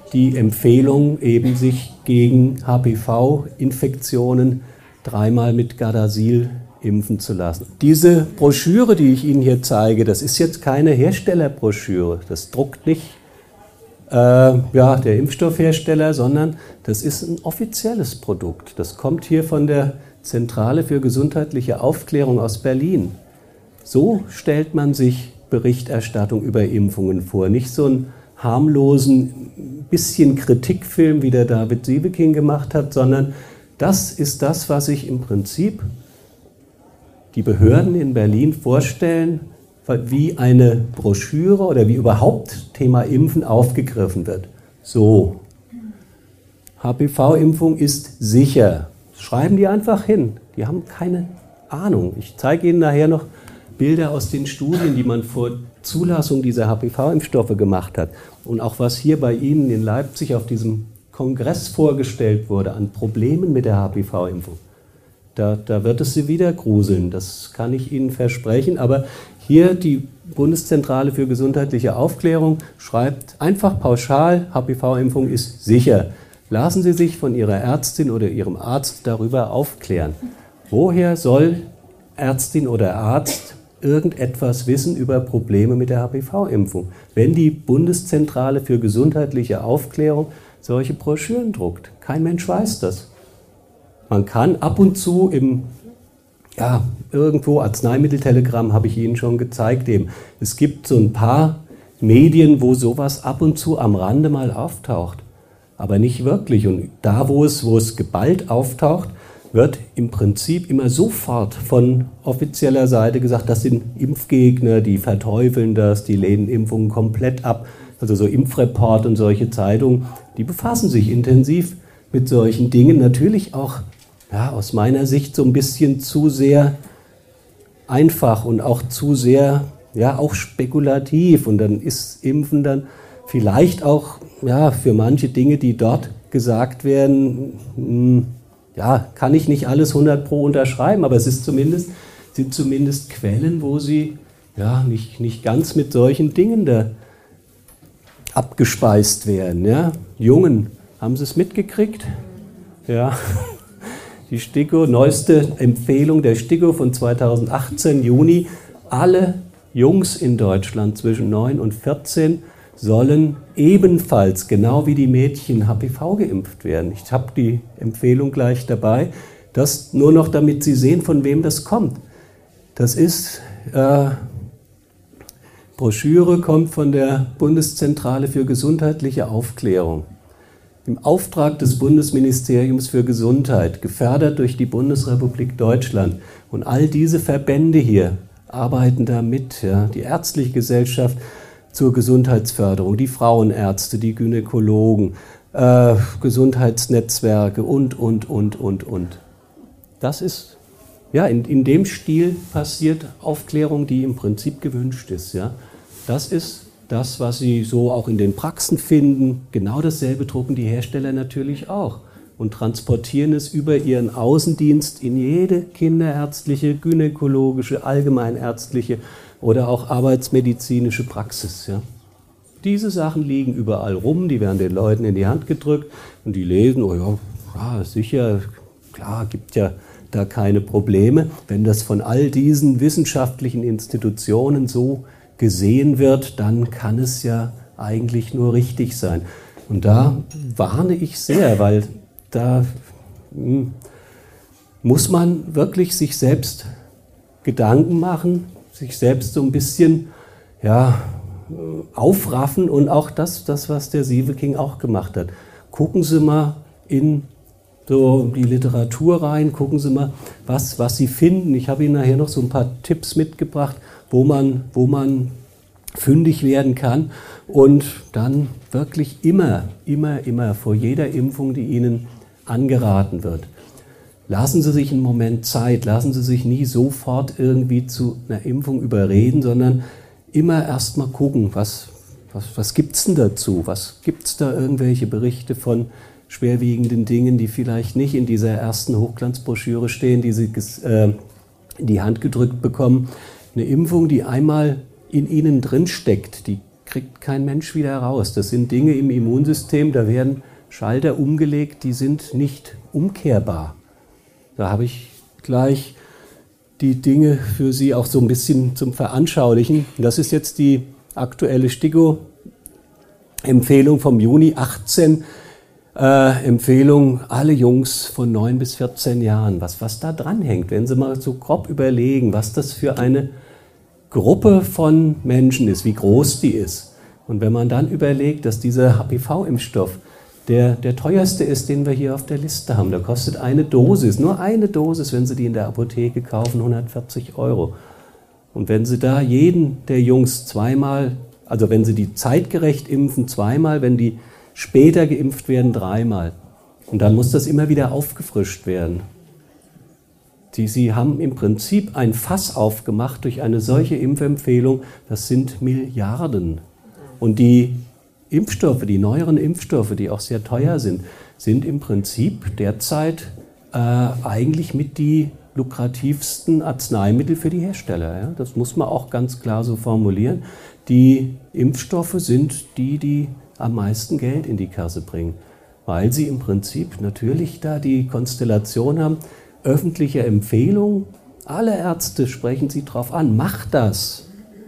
die Empfehlung, eben sich gegen H P V-Infektionen dreimal mit Gardasil impfen zu lassen. Diese Broschüre, die ich Ihnen hier zeige, das ist jetzt keine Herstellerbroschüre. Das druckt nicht äh, ja, der Impfstoffhersteller, sondern das ist ein offizielles Produkt. Das kommt hier von der Zentrale für gesundheitliche Aufklärung aus Berlin. So stellt man sich Berichterstattung über Impfungen vor. Nicht so einen harmlosen, bisschen Kritikfilm, wie der David Sieveking gemacht hat, sondern das ist das, was sich im Prinzip die Behörden in Berlin vorstellen, wie eine Broschüre oder wie überhaupt Thema Impfen aufgegriffen wird. So, H P V-Impfung ist sicher. Schreiben die einfach hin. Die haben keine Ahnung. Ich zeige Ihnen nachher noch Bilder aus den Studien, die man vor Zulassung dieser H P V-Impfstoffe gemacht hat. Und auch was hier bei Ihnen in Leipzig auf diesem Kongress vorgestellt wurde an Problemen mit der H P V-Impfung. Da, da wird es Sie wieder gruseln, das kann ich Ihnen versprechen. Aber hier die Bundeszentrale für gesundheitliche Aufklärung schreibt einfach pauschal, H P V-Impfung ist sicher. Lassen Sie sich von Ihrer Ärztin oder Ihrem Arzt darüber aufklären. Woher soll Ärztin oder Arzt irgendetwas wissen über Probleme mit der H P V-Impfung, wenn die Bundeszentrale für gesundheitliche Aufklärung solche Broschüren druckt? Kein Mensch weiß das. Man kann ab und zu im, ja, irgendwo Arzneimitteltelegramm habe ich Ihnen schon gezeigt eben. Es gibt so ein paar Medien, wo sowas ab und zu am Rande mal auftaucht, aber nicht wirklich. Und da, wo es, wo es geballt auftaucht, wird im Prinzip immer sofort von offizieller Seite gesagt, das sind Impfgegner, die verteufeln das, die lehnen Impfungen komplett ab. Also so Impfreport und solche Zeitungen, die befassen sich intensiv mit solchen Dingen. Natürlich auch, ja, aus meiner Sicht so ein bisschen zu sehr einfach und auch zu sehr, ja, auch spekulativ. Und dann ist Impfen dann vielleicht auch, ja, für manche Dinge, die dort gesagt werden, mh, ja, kann ich nicht alles hundert pro unterschreiben, aber es ist zumindest, sind zumindest Quellen, wo sie ja, nicht, nicht ganz mit solchen Dingen da abgespeist werden. Ja. Jungen, haben Sie es mitgekriegt? Ja. Die STIKO, neueste Empfehlung der STIKO von zweitausendachtzehn, Juni. Alle Jungs in Deutschland zwischen neun und vierzehn sollen ebenfalls, genau wie die Mädchen, H P V geimpft werden. Ich habe die Empfehlung gleich dabei. Das nur noch, damit Sie sehen, von wem das kommt. Das ist, äh, Broschüre kommt von der Bundeszentrale für gesundheitliche Aufklärung. Im Auftrag des Bundesministeriums für Gesundheit, gefördert durch die Bundesrepublik Deutschland. Und all diese Verbände hier arbeiten da mit. Ja. Die Ärztliche Gesellschaft zur Gesundheitsförderung, die Frauenärzte, die Gynäkologen, äh, Gesundheitsnetzwerke und, und, und, und, und. Das ist, ja, in, in dem Stil passiert Aufklärung, die im Prinzip gewünscht ist. Ja. Das ist das, was Sie so auch in den Praxen finden. Genau dasselbe drucken die Hersteller natürlich auch und transportieren es über ihren Außendienst in jede kinderärztliche, gynäkologische, allgemeinärztliche oder auch arbeitsmedizinische Praxis. Ja. Diese Sachen liegen überall rum, die werden den Leuten in die Hand gedrückt und die lesen, oh ja, ja sicher, klar, gibt ja da keine Probleme. Wenn das von all diesen wissenschaftlichen Institutionen so gesehen wird, dann kann es ja eigentlich nur richtig sein. Und da warne ich sehr, weil da hm, muss man wirklich sich selbst Gedanken machen, sich selbst so ein bisschen ja, aufraffen und auch das, das, was der Sieveking auch gemacht hat. Gucken Sie mal in so die Literatur rein, gucken Sie mal, was, was Sie finden. Ich habe Ihnen nachher noch so ein paar Tipps mitgebracht, wo man, wo man fündig werden kann und dann wirklich immer, immer, immer vor jeder Impfung, die Ihnen angeraten wird. Lassen Sie sich einen Moment Zeit, lassen Sie sich nie sofort irgendwie zu einer Impfung überreden, sondern immer erst mal gucken, was, was, was gibt es denn dazu? Was gibt es da irgendwelche Berichte von schwerwiegenden Dingen, die vielleicht nicht in dieser ersten Hochglanzbroschüre stehen, die Sie äh, in die Hand gedrückt bekommen? Eine Impfung, die einmal in Ihnen drin steckt, die kriegt kein Mensch wieder raus. Das sind Dinge im Immunsystem, da werden Schalter umgelegt, die sind nicht umkehrbar. Da habe ich gleich die Dinge für Sie auch so ein bisschen zum Veranschaulichen. Das ist jetzt die aktuelle STIKO-Empfehlung vom Juni achtzehn. Äh, Empfehlung, alle Jungs von neun bis vierzehn Jahren. Was, was da dran hängt, wenn Sie mal so grob überlegen, was das für eine Gruppe von Menschen ist, wie groß die ist. Und wenn man dann überlegt, dass dieser H P V-Impfstoff der, der teuerste ist, den wir hier auf der Liste haben. Da kostet eine Dosis, nur eine Dosis, wenn Sie die in der Apotheke kaufen, hundertvierzig Euro. Und wenn Sie da jeden der Jungs zweimal, also wenn Sie die zeitgerecht impfen, zweimal, wenn die später geimpft werden, dreimal. Und dann muss das immer wieder aufgefrischt werden. Die, Sie haben im Prinzip ein Fass aufgemacht durch eine solche Impfempfehlung, das sind Milliarden. Und die Impfstoffe, die neueren Impfstoffe, die auch sehr teuer sind, sind im Prinzip derzeit äh, eigentlich mit die lukrativsten Arzneimittel für die Hersteller. Ja? Das muss man auch ganz klar so formulieren. Die Impfstoffe sind die, die am meisten Geld in die Kasse bringen, weil sie im Prinzip natürlich da die Konstellation haben, öffentliche Empfehlung, alle Ärzte sprechen sie drauf an, macht das.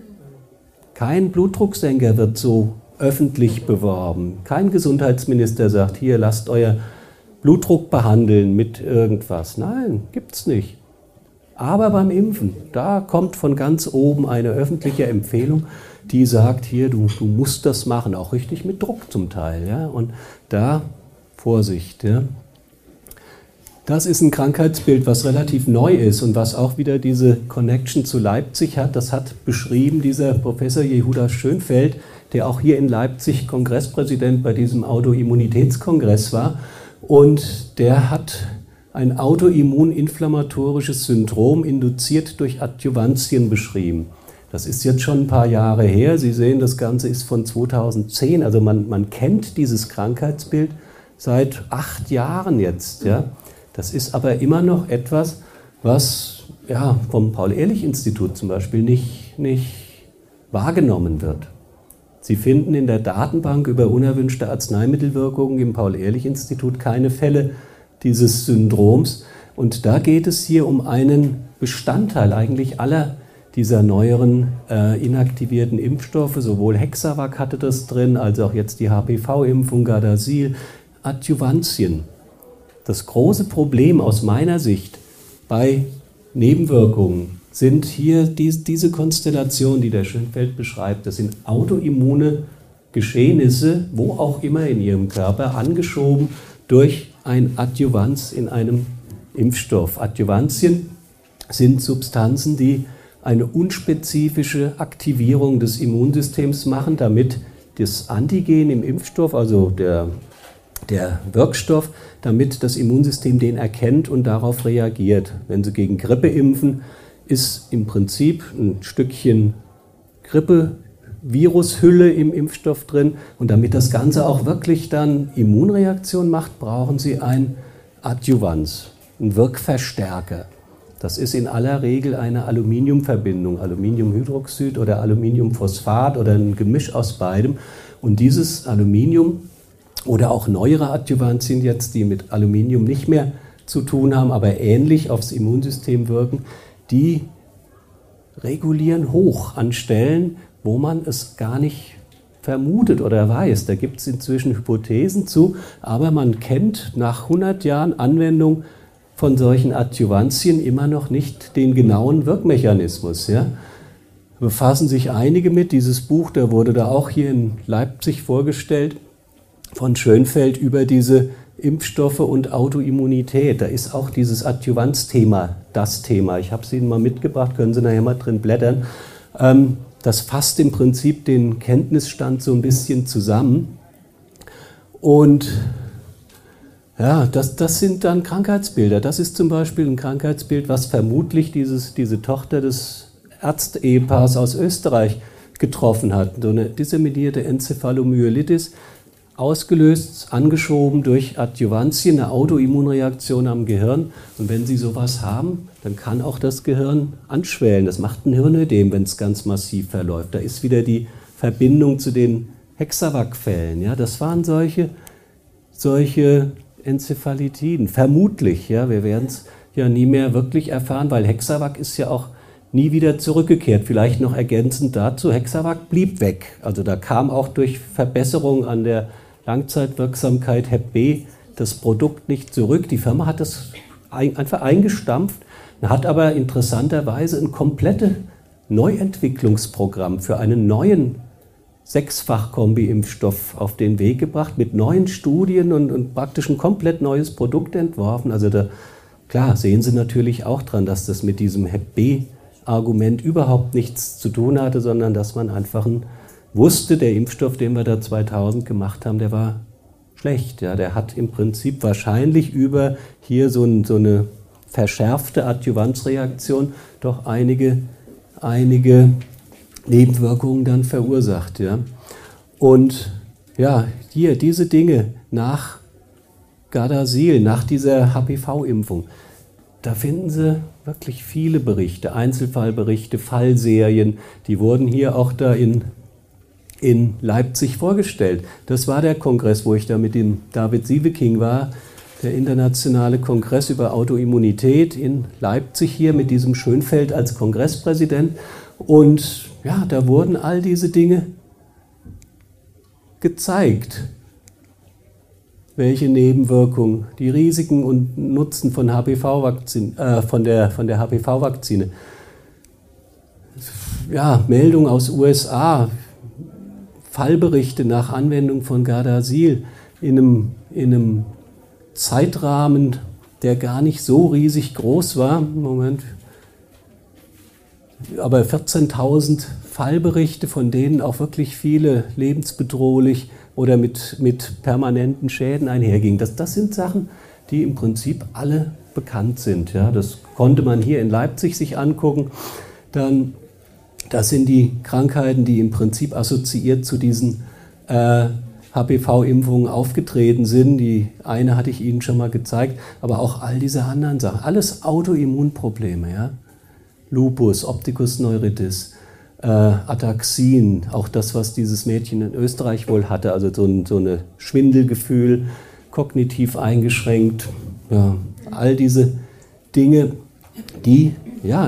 Kein Blutdrucksenker wird so öffentlich beworben. Kein Gesundheitsminister sagt, hier, lasst euer Blutdruck behandeln mit irgendwas. Nein, gibt's nicht. Aber beim Impfen, da kommt von ganz oben eine öffentliche Empfehlung, die sagt, hier, du, du musst das machen, auch richtig mit Druck zum Teil. Ja? Und da Vorsicht. Ja? Das ist ein Krankheitsbild, was relativ neu ist und was auch wieder diese Connection zu Leipzig hat. Das hat beschrieben dieser Professor Yehuda Schönfeld, der auch hier in Leipzig Kongresspräsident bei diesem Autoimmunitätskongress war. Und der hat ein autoimmuninflammatorisches Syndrom induziert durch Adjuvantien beschrieben. Das ist jetzt schon ein paar Jahre her. Sie sehen, das Ganze ist von zweitausendzehn. Also man, man kennt dieses Krankheitsbild seit acht Jahren jetzt. Ja. Das ist aber immer noch etwas, was ja, vom Paul-Ehrlich-Institut zum Beispiel nicht, nicht wahrgenommen wird. Sie finden in der Datenbank über unerwünschte Arzneimittelwirkungen im Paul-Ehrlich-Institut keine Fälle dieses Syndroms. Und da geht es hier um einen Bestandteil eigentlich aller dieser neueren äh, inaktivierten Impfstoffe. Sowohl Hexavac hatte das drin, als auch jetzt die H P V-Impfung, Gardasil, Adjuvantien. Das große Problem aus meiner Sicht bei Nebenwirkungen sind hier die, diese Konstellation, die der Schönfeld beschreibt. Das sind autoimmune Geschehnisse, wo auch immer in Ihrem Körper, angeschoben durch ein Adjuvanz in einem Impfstoff. Adjuvantien sind Substanzen, die eine unspezifische Aktivierung des Immunsystems machen, damit das Antigen im Impfstoff, also der, der Wirkstoff, damit das Immunsystem den erkennt und darauf reagiert. Wenn Sie gegen Grippe impfen, ist im Prinzip ein Stückchen Grippe-Virushülle im Impfstoff drin. Und damit das Ganze auch wirklich dann Immunreaktion macht, brauchen Sie ein Adjuvanz, einen Wirkverstärker. Das ist in aller Regel eine Aluminiumverbindung, Aluminiumhydroxid oder Aluminiumphosphat oder ein Gemisch aus beidem. Und dieses Aluminium oder auch neuere Adjuvantien jetzt, die mit Aluminium nicht mehr zu tun haben, aber ähnlich aufs Immunsystem wirken, die regulieren hoch an Stellen, wo man es gar nicht vermutet oder weiß. Da gibt es inzwischen Hypothesen zu, aber man kennt nach hundert Jahren Anwendung von solchen Adjuvantien immer noch nicht den genauen Wirkmechanismus. Ja. Befassen sich einige mit. Dieses Buch, da wurde da auch hier in Leipzig vorgestellt, von Schönfeld über diese Impfstoffe und Autoimmunität. Da ist auch dieses Adjuvanzthema das Thema. Ich habe es Ihnen mal mitgebracht, können Sie nachher mal drin blättern. Ähm, das fasst im Prinzip den Kenntnisstand so ein bisschen zusammen. Und ja, das, das sind dann Krankheitsbilder. Das ist zum Beispiel ein Krankheitsbild, was vermutlich dieses, diese Tochter des Ärzte-Ehepaars aus Österreich getroffen hat. So eine disseminierte Enzephalomyelitis, ausgelöst, angeschoben durch Adjuvantien, eine Autoimmunreaktion am Gehirn. Und wenn Sie sowas haben, dann kann auch das Gehirn anschwellen. Das macht ein Hirnödem, wenn es ganz massiv verläuft. Da ist wieder die Verbindung zu den Hexavac-Fällen. Ja, das waren solche, solche Enzephalitiden, vermutlich. Ja, wir werden es ja nie mehr wirklich erfahren, weil Hexavac ist ja auch nie wieder zurückgekehrt. Vielleicht noch ergänzend dazu, Hexavac blieb weg. Also da kam auch durch Verbesserung an der Langzeitwirksamkeit Hep B das Produkt nicht zurück. Die Firma hat das einfach eingestampft, hat aber interessanterweise ein komplettes Neuentwicklungsprogramm für einen neuen Sechsfach-Kombi-Impfstoff auf den Weg gebracht, mit neuen Studien und, und praktisch ein komplett neues Produkt entworfen. Also da, klar, sehen Sie natürlich auch dran, dass das mit diesem Hep B-Argument überhaupt nichts zu tun hatte, sondern dass man einfach ein, wusste, der Impfstoff, den wir da zweitausend gemacht haben, der war schlecht. Ja, der hat im Prinzip wahrscheinlich über hier so, ein, so eine verschärfte Adjuvanzreaktion doch einige, einige Nebenwirkungen dann verursacht. Ja. Und ja, hier diese Dinge nach Gardasil, nach dieser H P V-Impfung, da finden Sie wirklich viele Berichte, Einzelfallberichte, Fallserien, die wurden hier auch da in in Leipzig vorgestellt. Das war der Kongress, wo ich da mit dem David Sieveking war, der internationale Kongress über Autoimmunität in Leipzig hier mit diesem Schönfeld als Kongresspräsident. Und ja, da wurden all diese Dinge gezeigt. Welche Nebenwirkungen, die Risiken und Nutzen von H P V-Vakzin, äh, von der, von der H P V-Vakzine. Ja, Meldung aus U S A, Fallberichte nach Anwendung von Gardasil in einem, in einem Zeitrahmen, der gar nicht so riesig groß war. Moment. Aber vierzehntausend Fallberichte, von denen auch wirklich viele lebensbedrohlich oder mit, mit permanenten Schäden einhergingen. Das, das sind Sachen, die im Prinzip alle bekannt sind. Ja, das konnte man hier in Leipzig sich angucken. Dann Das sind die Krankheiten, die im Prinzip assoziiert zu diesen äh, H P V-Impfungen aufgetreten sind. Die eine hatte ich Ihnen schon mal gezeigt, aber auch all diese anderen Sachen. Alles Autoimmunprobleme, ja? Lupus, Opticus neuritis, äh, Ataxin, auch das, was dieses Mädchen in Österreich wohl hatte, also so ein so eine Schwindelgefühl, kognitiv eingeschränkt. Ja, all diese Dinge, die ja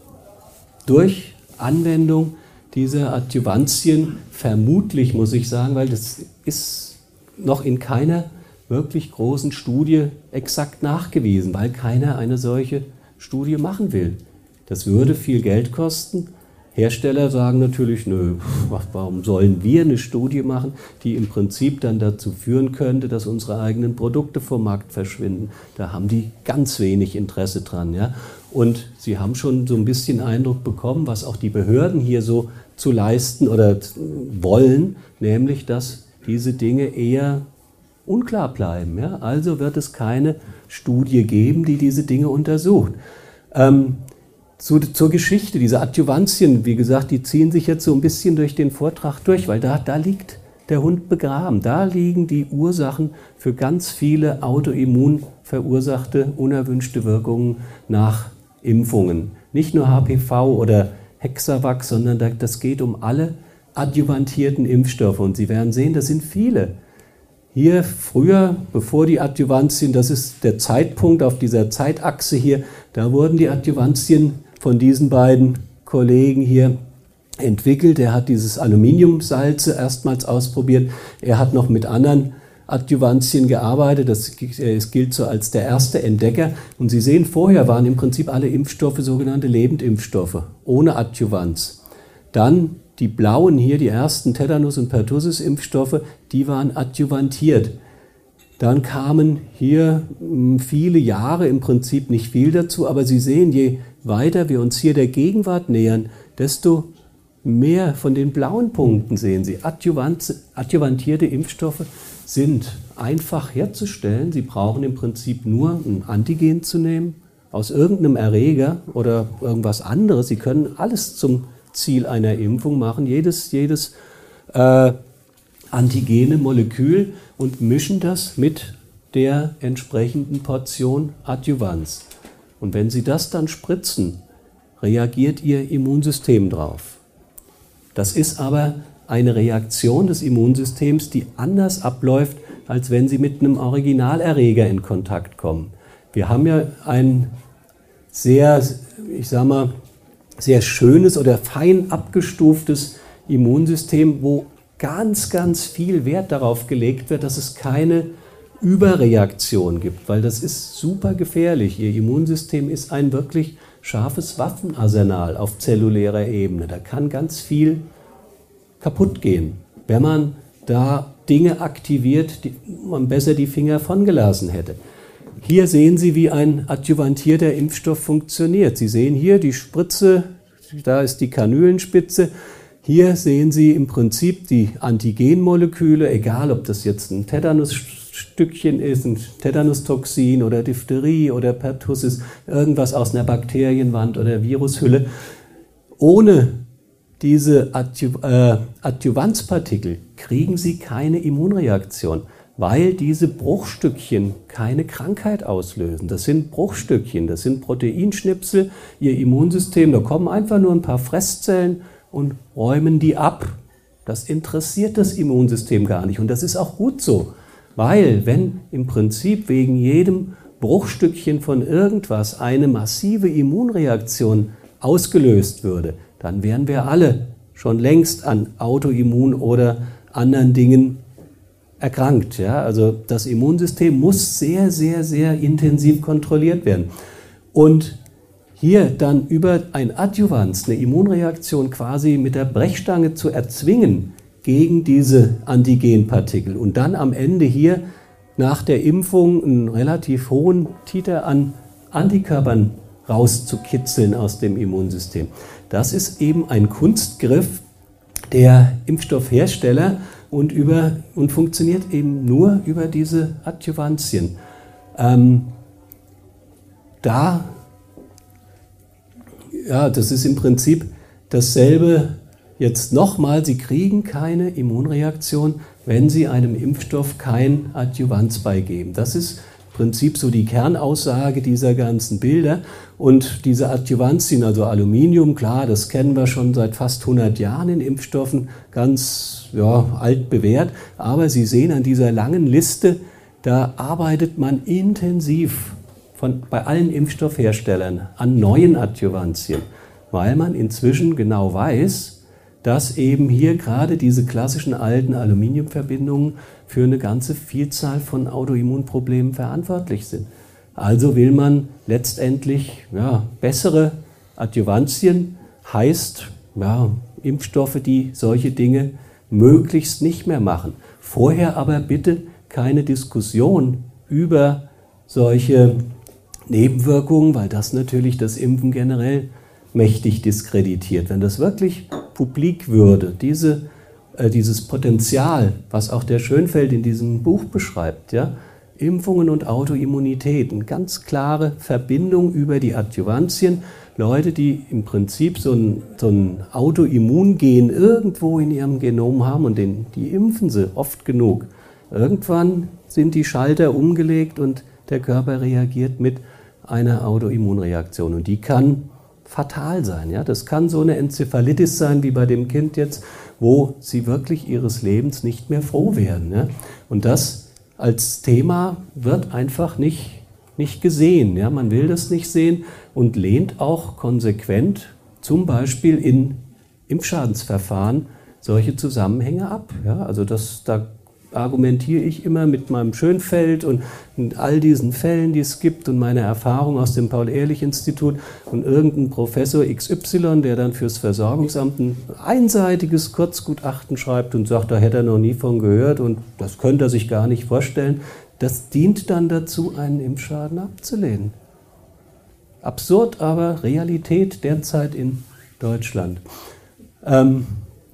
durch Anwendung dieser Adjuvantien vermutlich, muss ich sagen, weil das ist noch in keiner wirklich großen Studie exakt nachgewiesen, weil keiner eine solche Studie machen will. Das würde viel Geld kosten. Hersteller sagen natürlich, nö, warum sollen wir eine Studie machen, die im Prinzip dann dazu führen könnte, dass unsere eigenen Produkte vom Markt verschwinden. Da haben die ganz wenig Interesse dran. Ja? Und Sie haben schon so ein bisschen Eindruck bekommen, was auch die Behörden hier so zu leisten oder wollen, nämlich, dass diese Dinge eher unklar bleiben. Ja? Also wird es keine Studie geben, die diese Dinge untersucht. Ähm, Zu, zur Geschichte, diese Adjuvantien, wie gesagt, die ziehen sich jetzt so ein bisschen durch den Vortrag durch, weil da, da liegt der Hund begraben. Da liegen die Ursachen für ganz viele autoimmun verursachte, unerwünschte Wirkungen nach Impfungen. Nicht nur H P V oder Hexavac, sondern da, das geht um alle adjuvantierten Impfstoffe. Und Sie werden sehen, das sind viele. Hier früher, bevor die Adjuvantien, das ist der Zeitpunkt auf dieser Zeitachse hier, da wurden die Adjuvantien von diesen beiden Kollegen hier entwickelt. Er hat dieses Aluminiumsalze erstmals ausprobiert. Er hat noch mit anderen Adjuvantien gearbeitet. Das, es gilt so als der erste Entdecker. Und Sie sehen, vorher waren im Prinzip alle Impfstoffe sogenannte Lebendimpfstoffe, ohne Adjuvanz. Dann die blauen hier, die ersten Tetanus- und Pertussis-Impfstoffe, die waren adjuvantiert. Dann kamen hier viele Jahre, im Prinzip nicht viel dazu, aber Sie sehen, je weiter wir uns hier der Gegenwart nähern, desto mehr von den blauen Punkten sehen Sie. Adjuvantierte Impfstoffe sind einfach herzustellen. Sie brauchen im Prinzip nur ein Antigen zu nehmen, aus irgendeinem Erreger oder irgendwas anderes. Sie können alles zum Ziel einer Impfung machen, jedes, jedes äh, antigene Molekül und mischen das mit der entsprechenden Portion Adjuvanz. Und wenn Sie das dann spritzen, reagiert Ihr Immunsystem drauf. Das ist aber eine Reaktion des Immunsystems, die anders abläuft, als wenn Sie mit einem Originalerreger in Kontakt kommen. Wir haben ja ein sehr, ich sag mal, sehr schönes oder fein abgestuftes Immunsystem, wo ganz, ganz viel Wert darauf gelegt wird, dass es keine Überreaktion gibt, weil das ist super gefährlich. Ihr Immunsystem ist ein wirklich scharfes Waffenarsenal auf zellulärer Ebene. Da kann ganz viel kaputt gehen, wenn man da Dinge aktiviert, die man besser die Finger von gelassen hätte. Hier sehen Sie, wie ein adjuvantierter Impfstoff funktioniert. Sie sehen hier die Spritze, da ist die Kanülenspitze. Hier sehen Sie im Prinzip die Antigenmoleküle, egal ob das jetzt ein Tetanusstückchen ist, ein Tetanustoxin oder Diphtherie oder Pertussis, irgendwas aus einer Bakterienwand oder Virushülle. Ohne diese Adju äh, Adjuvanzpartikel kriegen Sie keine Immunreaktion, weil diese Bruchstückchen keine Krankheit auslösen. Das sind Bruchstückchen, das sind Proteinschnipsel. Ihr Immunsystem, da kommen einfach nur ein paar Fresszellen und räumen die ab. Das interessiert das Immunsystem gar nicht. Und das ist auch gut so, weil wenn im Prinzip wegen jedem Bruchstückchen von irgendwas eine massive Immunreaktion ausgelöst würde, dann wären wir alle schon längst an Autoimmun oder anderen Dingen erkrankt. Ja? Also das Immunsystem muss sehr, sehr, sehr intensiv kontrolliert werden. Und hier dann über ein Adjuvanz eine Immunreaktion quasi mit der Brechstange zu erzwingen gegen diese Antigenpartikel und dann am Ende hier nach der Impfung einen relativ hohen Titer an Antikörpern rauszukitzeln aus dem Immunsystem. Das ist eben ein Kunstgriff der Impfstoffhersteller und, über, und funktioniert eben nur über diese Adjuvantien. Ähm, da, ja, das ist im Prinzip dasselbe jetzt nochmal. Sie kriegen keine Immunreaktion, wenn Sie einem Impfstoff kein Adjuvanz beigeben. Das ist im Prinzip so die Kernaussage dieser ganzen Bilder. Und diese Adjuvantien, also Aluminium, klar, das kennen wir schon seit fast hundert Jahren in Impfstoffen, ganz ja, alt bewährt. Aber Sie sehen an dieser langen Liste, da arbeitet man intensiv von, bei allen Impfstoffherstellern an neuen Adjuvantien, weil man inzwischen genau weiß, dass eben hier gerade diese klassischen alten Aluminiumverbindungen für eine ganze Vielzahl von Autoimmunproblemen verantwortlich sind. Also will man letztendlich ja, bessere Adjuvantien, heißt ja, Impfstoffe, die solche Dinge möglichst nicht mehr machen. Vorher aber bitte keine Diskussion über solche Nebenwirkungen, weil das natürlich das Impfen generell mächtig diskreditiert. Wenn das wirklich publik würde, diese, äh, dieses Potenzial, was auch der Schönfeld in diesem Buch beschreibt, ja, Impfungen und Autoimmunität, eine ganz klare Verbindung über die Adjuvantien. Leute, die im Prinzip so ein, so ein Autoimmungen irgendwo in ihrem Genom haben und den, die impfen sie oft genug. Irgendwann sind die Schalter umgelegt und der Körper reagiert mit einer Autoimmunreaktion. Und die kann fatal sein. Ja? Das kann so eine Enzephalitis sein, wie bei dem Kind jetzt, wo sie wirklich ihres Lebens nicht mehr froh werden. Ja? Und das als Thema wird einfach nicht, nicht gesehen. Ja? Man will das nicht sehen und lehnt auch konsequent, zum Beispiel in Impfschadensverfahren, solche Zusammenhänge ab. Ja? Also das, da argumentiere ich immer mit meinem Schönfeld und mit all diesen Fällen, die es gibt und meiner Erfahrung aus dem Paul-Ehrlich-Institut und irgendein Professor X Y, der dann fürs Versorgungsamt ein einseitiges Kurzgutachten schreibt und sagt, da hätte er noch nie von gehört und das könnte er sich gar nicht vorstellen. Das dient dann dazu, einen Impfschaden abzulehnen. Absurd, aber Realität derzeit in Deutschland. Ähm,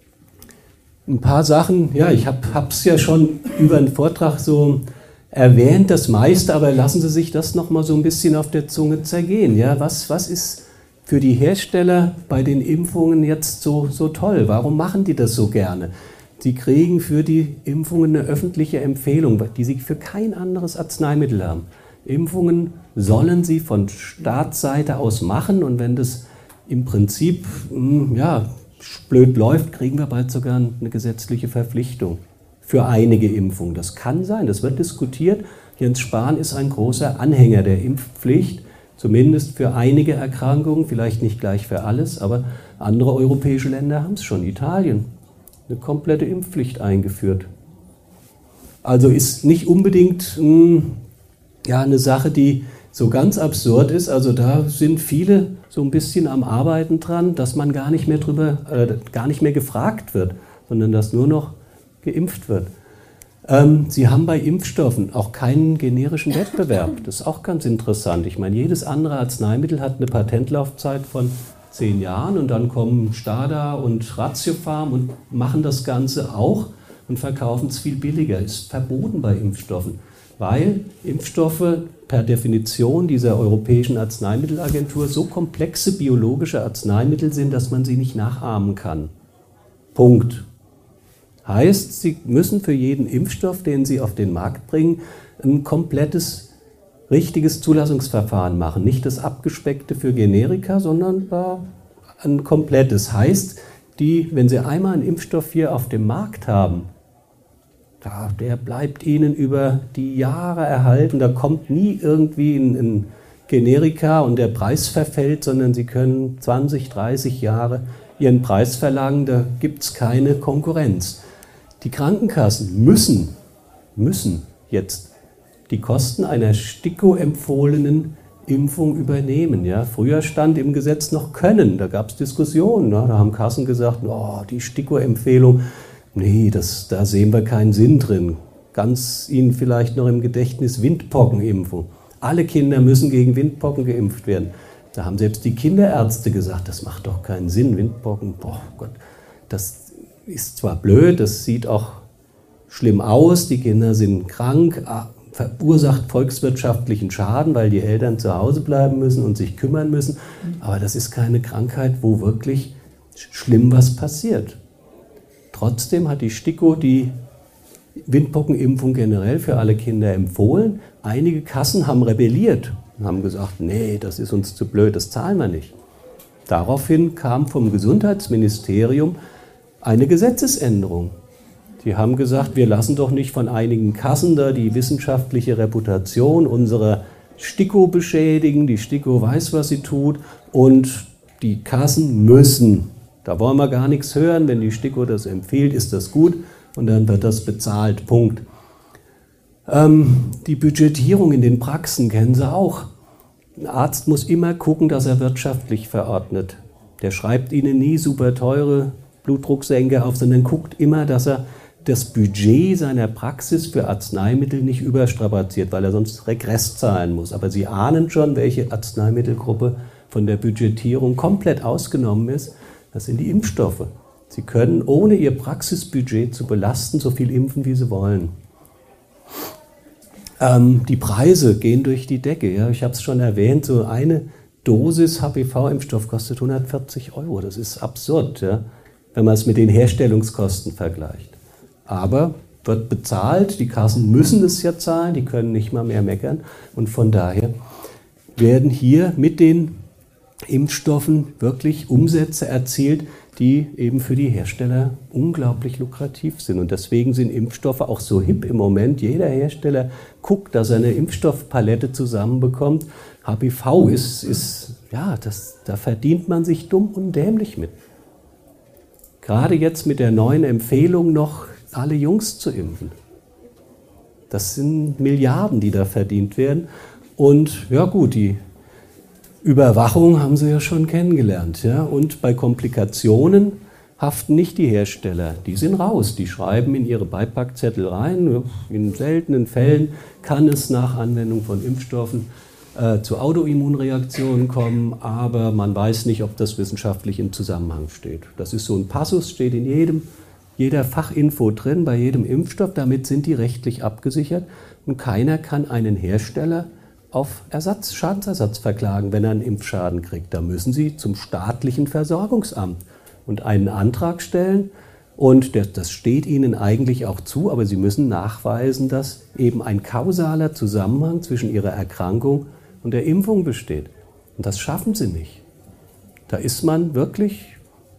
Ein paar Sachen, ja, ich habe es ja schon über einen Vortrag so erwähnt, das meiste, aber lassen Sie sich das nochmal so ein bisschen auf der Zunge zergehen. Ja? Was, was ist für die Hersteller bei den Impfungen jetzt so, so toll? Warum machen die das so gerne? Sie kriegen für die Impfungen eine öffentliche Empfehlung, die sie für kein anderes Arzneimittel haben. Impfungen sollen sie von Staatsseite aus machen und wenn das im Prinzip, ja, blöd läuft, kriegen wir bald sogar eine gesetzliche Verpflichtung für einige Impfungen. Das kann sein, das wird diskutiert. Jens Spahn ist ein großer Anhänger der Impfpflicht, zumindest für einige Erkrankungen, vielleicht nicht gleich für alles, aber andere europäische Länder haben es schon. Italien, eine komplette Impfpflicht eingeführt. Also ist nicht unbedingt mh, ja, eine Sache, die so ganz absurd ist. Also da sind viele so ein bisschen am Arbeiten dran, dass man gar nicht mehr drüber, äh, gar nicht mehr gefragt wird, sondern dass nur noch geimpft wird. Ähm, Sie haben bei Impfstoffen auch keinen generischen Wettbewerb. Das ist auch ganz interessant. Ich meine, jedes andere Arzneimittel hat eine Patentlaufzeit von zehn Jahren und dann kommen Stada und Ratiopharm und machen das Ganze auch und verkaufen es viel billiger. Ist verboten bei Impfstoffen, weil Impfstoffe per Definition dieser Europäischen Arzneimittelagentur so komplexe biologische Arzneimittel sind, dass man sie nicht nachahmen kann. Punkt. Heißt, Sie müssen für jeden Impfstoff, den Sie auf den Markt bringen, ein komplettes, richtiges Zulassungsverfahren machen. Nicht das abgespeckte für Generika, sondern ein komplettes. Heißt, die, wenn Sie einmal einen Impfstoff hier auf dem Markt haben, ja, der bleibt Ihnen über die Jahre erhalten. Da kommt nie irgendwie ein, ein Generika und der Preis verfällt, sondern Sie können zwanzig, dreißig Jahre Ihren Preis verlangen. Da gibt es keine Konkurrenz. Die Krankenkassen müssen, müssen jetzt die Kosten einer STIKO-empfohlenen Impfung übernehmen. Ja, früher stand im Gesetz noch können, da gab es Diskussionen. Ne? Da haben Kassen gesagt, oh, die STIKO-Empfehlung, nee, das, da sehen wir keinen Sinn drin. Ganz Ihnen vielleicht noch im Gedächtnis Windpockenimpfung. Alle Kinder müssen gegen Windpocken geimpft werden. Da haben selbst die Kinderärzte gesagt, das macht doch keinen Sinn, Windpocken, boah Gott, das ist zwar blöd, das sieht auch schlimm aus, die Kinder sind krank, verursacht volkswirtschaftlichen Schaden, weil die Eltern zu Hause bleiben müssen und sich kümmern müssen, aber das ist keine Krankheit, wo wirklich schlimm was passiert. Trotzdem hat die STIKO die Windpockenimpfung generell für alle Kinder empfohlen. Einige Kassen haben rebelliert und haben gesagt, nee, das ist uns zu blöd, das zahlen wir nicht. Daraufhin kam vom Gesundheitsministerium eine Gesetzesänderung. Die haben gesagt, wir lassen doch nicht von einigen Kassen da die wissenschaftliche Reputation unserer STIKO beschädigen. Die STIKO weiß, was sie tut und die Kassen müssen. Da wollen wir gar nichts hören. Wenn die STIKO das empfiehlt, ist das gut und dann wird das bezahlt. Punkt. Ähm, die Budgetierung in den Praxen kennen Sie auch. Ein Arzt muss immer gucken, dass er wirtschaftlich verordnet. Der schreibt Ihnen nie super teure Blutdrucksenker auf, sondern guckt immer, dass er das Budget seiner Praxis für Arzneimittel nicht überstrapaziert, weil er sonst Regress zahlen muss. Aber Sie ahnen schon, welche Arzneimittelgruppe von der Budgetierung komplett ausgenommen ist. Das sind die Impfstoffe. Sie können, ohne Ihr Praxisbudget zu belasten, so viel impfen, wie Sie wollen. Ähm, die Preise gehen durch die Decke. Ja? Ich habe es schon erwähnt, so eine Dosis H P V-Impfstoff kostet hundertvierzig Euro. Das ist absurd, ja? Wenn man es mit den Herstellungskosten vergleicht. Aber wird bezahlt, die Kassen müssen es ja zahlen, die können nicht mal mehr meckern. Und von daher werden hier mit den Impfstoffen wirklich Umsätze erzielt, die eben für die Hersteller unglaublich lukrativ sind. Und deswegen sind Impfstoffe auch so hip im Moment. Jeder Hersteller guckt, dass er eine Impfstoffpalette zusammenbekommt. H P V ist, ist ja, das, da verdient man sich dumm und dämlich mit. Gerade jetzt mit der neuen Empfehlung noch, alle Jungs zu impfen. Das sind Milliarden, die da verdient werden. Und ja gut, die Überwachung haben Sie ja schon kennengelernt. Ja? Und bei Komplikationen haften nicht die Hersteller. Die sind raus. Die schreiben in ihre Beipackzettel rein. In seltenen Fällen kann es nach Anwendung von Impfstoffen äh, zu Autoimmunreaktionen kommen, aber man weiß nicht, ob das wissenschaftlich im Zusammenhang steht. Das ist so ein Passus, steht in jedem, jeder Fachinfo drin, bei jedem Impfstoff. Damit sind die rechtlich abgesichert und keiner kann einen Hersteller auf Ersatz, Schadensersatz verklagen, wenn er einen Impfschaden kriegt. Da müssen Sie zum staatlichen Versorgungsamt und einen Antrag stellen. Und das steht Ihnen eigentlich auch zu, aber Sie müssen nachweisen, dass eben ein kausaler Zusammenhang zwischen Ihrer Erkrankung und der Impfung besteht. Und das schaffen Sie nicht. Da ist man wirklich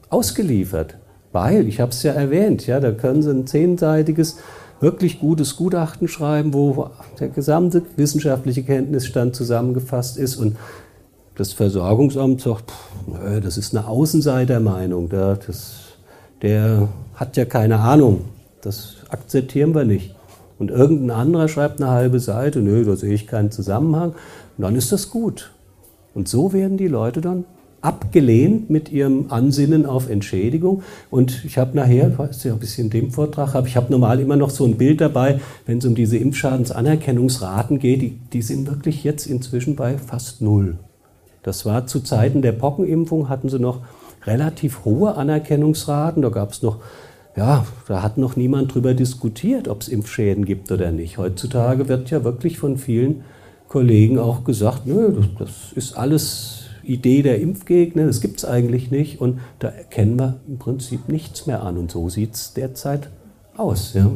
ausgeliefert. Weil, ich habe es ja erwähnt, ja, da können Sie ein zehnseitiges, wirklich gutes Gutachten schreiben, wo der gesamte wissenschaftliche Kenntnisstand zusammengefasst ist und das Versorgungsamt sagt, pff, das ist eine Außenseitermeinung, der, das, der hat ja keine Ahnung, das akzeptieren wir nicht. Und irgendein anderer schreibt eine halbe Seite, nö, da sehe ich keinen Zusammenhang, und dann ist das gut. Und so werden die Leute dann abgelehnt mit ihrem Ansinnen auf Entschädigung. Und ich habe nachher, ich weiß ja, ein bisschen dem Vortrag habe, ich habe normal immer noch so ein Bild dabei, wenn es um diese Impfschadensanerkennungsraten geht, die, die sind wirklich jetzt inzwischen bei fast null. Das war zu Zeiten der Pockenimpfung, hatten sie noch relativ hohe Anerkennungsraten. Da gab es noch, ja, da hat noch niemand drüber diskutiert, ob es Impfschäden gibt oder nicht. Heutzutage wird ja wirklich von vielen Kollegen auch gesagt, nö, das, das ist alles Idee der Impfgegner, das gibt es eigentlich nicht und da erkennen wir im Prinzip nichts mehr an und so sieht es derzeit aus. Ja.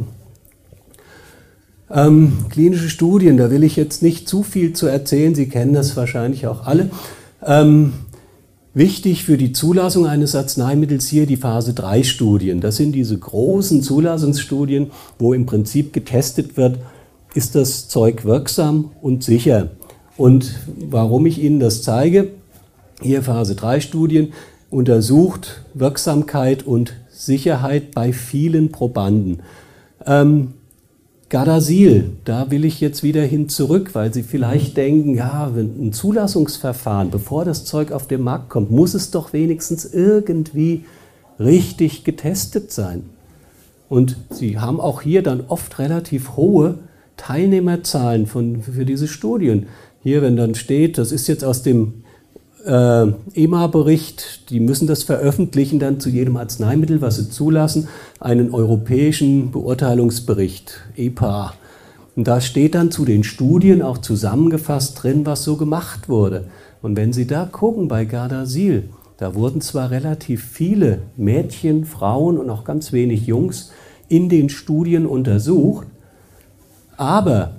Ähm, klinische Studien, da will ich jetzt nicht zu viel zu erzählen, Sie kennen das wahrscheinlich auch alle. Ähm, wichtig für die Zulassung eines Arzneimittels hier die Phase drei Studien. Das sind diese großen Zulassungsstudien, wo im Prinzip getestet wird, ist das Zeug wirksam und sicher. Und warum ich Ihnen das zeige, hier Phase drei Studien untersucht Wirksamkeit und Sicherheit bei vielen Probanden. Ähm, Gardasil, da will ich jetzt wieder hin zurück, weil Sie vielleicht denken, ja, ein Zulassungsverfahren, bevor das Zeug auf den Markt kommt, muss es doch wenigstens irgendwie richtig getestet sein. Und Sie haben auch hier dann oft relativ hohe Teilnehmerzahlen von, für diese Studien. Hier, wenn dann steht, das ist jetzt aus dem Äh, E M A-Bericht, die müssen das veröffentlichen dann zu jedem Arzneimittel, was sie zulassen, einen europäischen Beurteilungsbericht, E P A. Und da steht dann zu den Studien auch zusammengefasst drin, was so gemacht wurde. Und wenn Sie da gucken bei Gardasil, da wurden zwar relativ viele Mädchen, Frauen und auch ganz wenig Jungs in den Studien untersucht, aber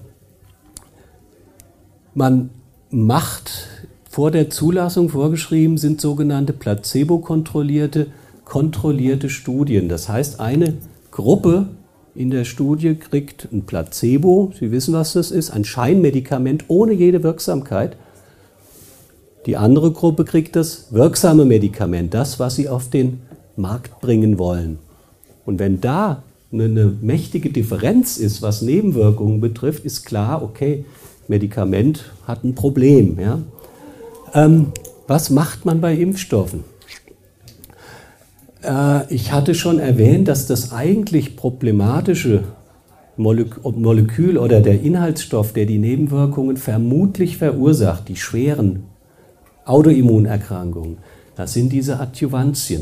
man macht vor der Zulassung vorgeschrieben sind sogenannte placebo-kontrollierte, kontrollierte Studien. Das heißt, eine Gruppe in der Studie kriegt ein Placebo, Sie wissen, was das ist, ein Scheinmedikament ohne jede Wirksamkeit. Die andere Gruppe kriegt das wirksame Medikament, das, was sie auf den Markt bringen wollen. Und wenn da eine, eine mächtige Differenz ist, was Nebenwirkungen betrifft, ist klar, okay, Medikament hat ein Problem, ja. Ähm, was macht man bei Impfstoffen? Äh, ich hatte schon erwähnt, dass das eigentlich problematische Molek- Molekül oder der Inhaltsstoff, der die Nebenwirkungen vermutlich verursacht, die schweren Autoimmunerkrankungen, das sind diese Adjuvantien.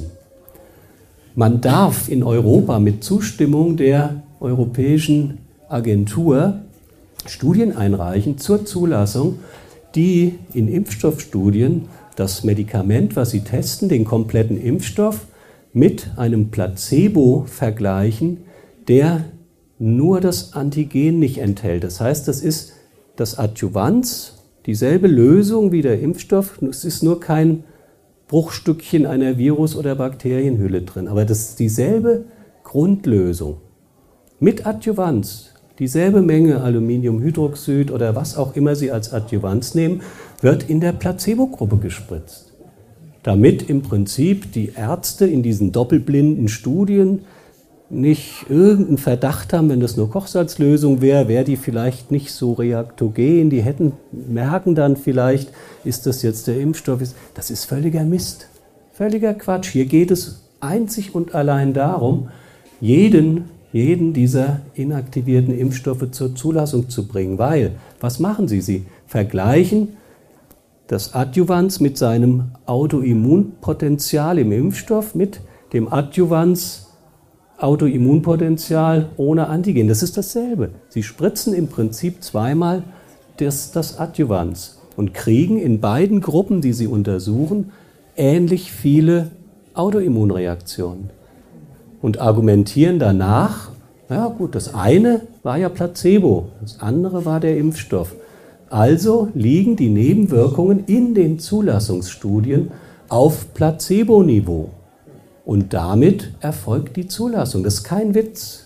Man darf in Europa mit Zustimmung der Europäischen Agentur Studien einreichen zur Zulassung, die in Impfstoffstudien das Medikament, was sie testen, den kompletten Impfstoff, mit einem Placebo vergleichen, der nur das Antigen nicht enthält. Das heißt, das ist das Adjuvans, dieselbe Lösung wie der Impfstoff, es ist nur kein Bruchstückchen einer Virus- oder Bakterienhülle drin, aber das ist dieselbe Grundlösung. Mit Adjuvans. Dieselbe Menge Aluminiumhydroxid oder was auch immer Sie als Adjuvanz nehmen, wird in der Placebo-Gruppe gespritzt. Damit im Prinzip die Ärzte in diesen doppelblinden Studien nicht irgendeinen Verdacht haben, wenn das nur Kochsalzlösung wäre, wäre die vielleicht nicht so reaktogen. Die hätten, merken dann vielleicht, ist das jetzt der Impfstoff? Das ist völliger Mist, völliger Quatsch. Hier geht es einzig und allein darum, jeden jeden dieser inaktivierten Impfstoffe zur Zulassung zu bringen. Weil, was machen Sie? Sie vergleichen das Adjuvans mit seinem Autoimmunpotenzial im Impfstoff mit dem Adjuvans Autoimmunpotenzial ohne Antigen. Das ist dasselbe. Sie spritzen im Prinzip zweimal das, das Adjuvans und kriegen in beiden Gruppen, die Sie untersuchen, ähnlich viele Autoimmunreaktionen. Und argumentieren danach, ja gut, das eine war ja Placebo, das andere war der Impfstoff. Also liegen die Nebenwirkungen in den Zulassungsstudien auf Placebo-Niveau. Und damit erfolgt die Zulassung. Das ist kein Witz.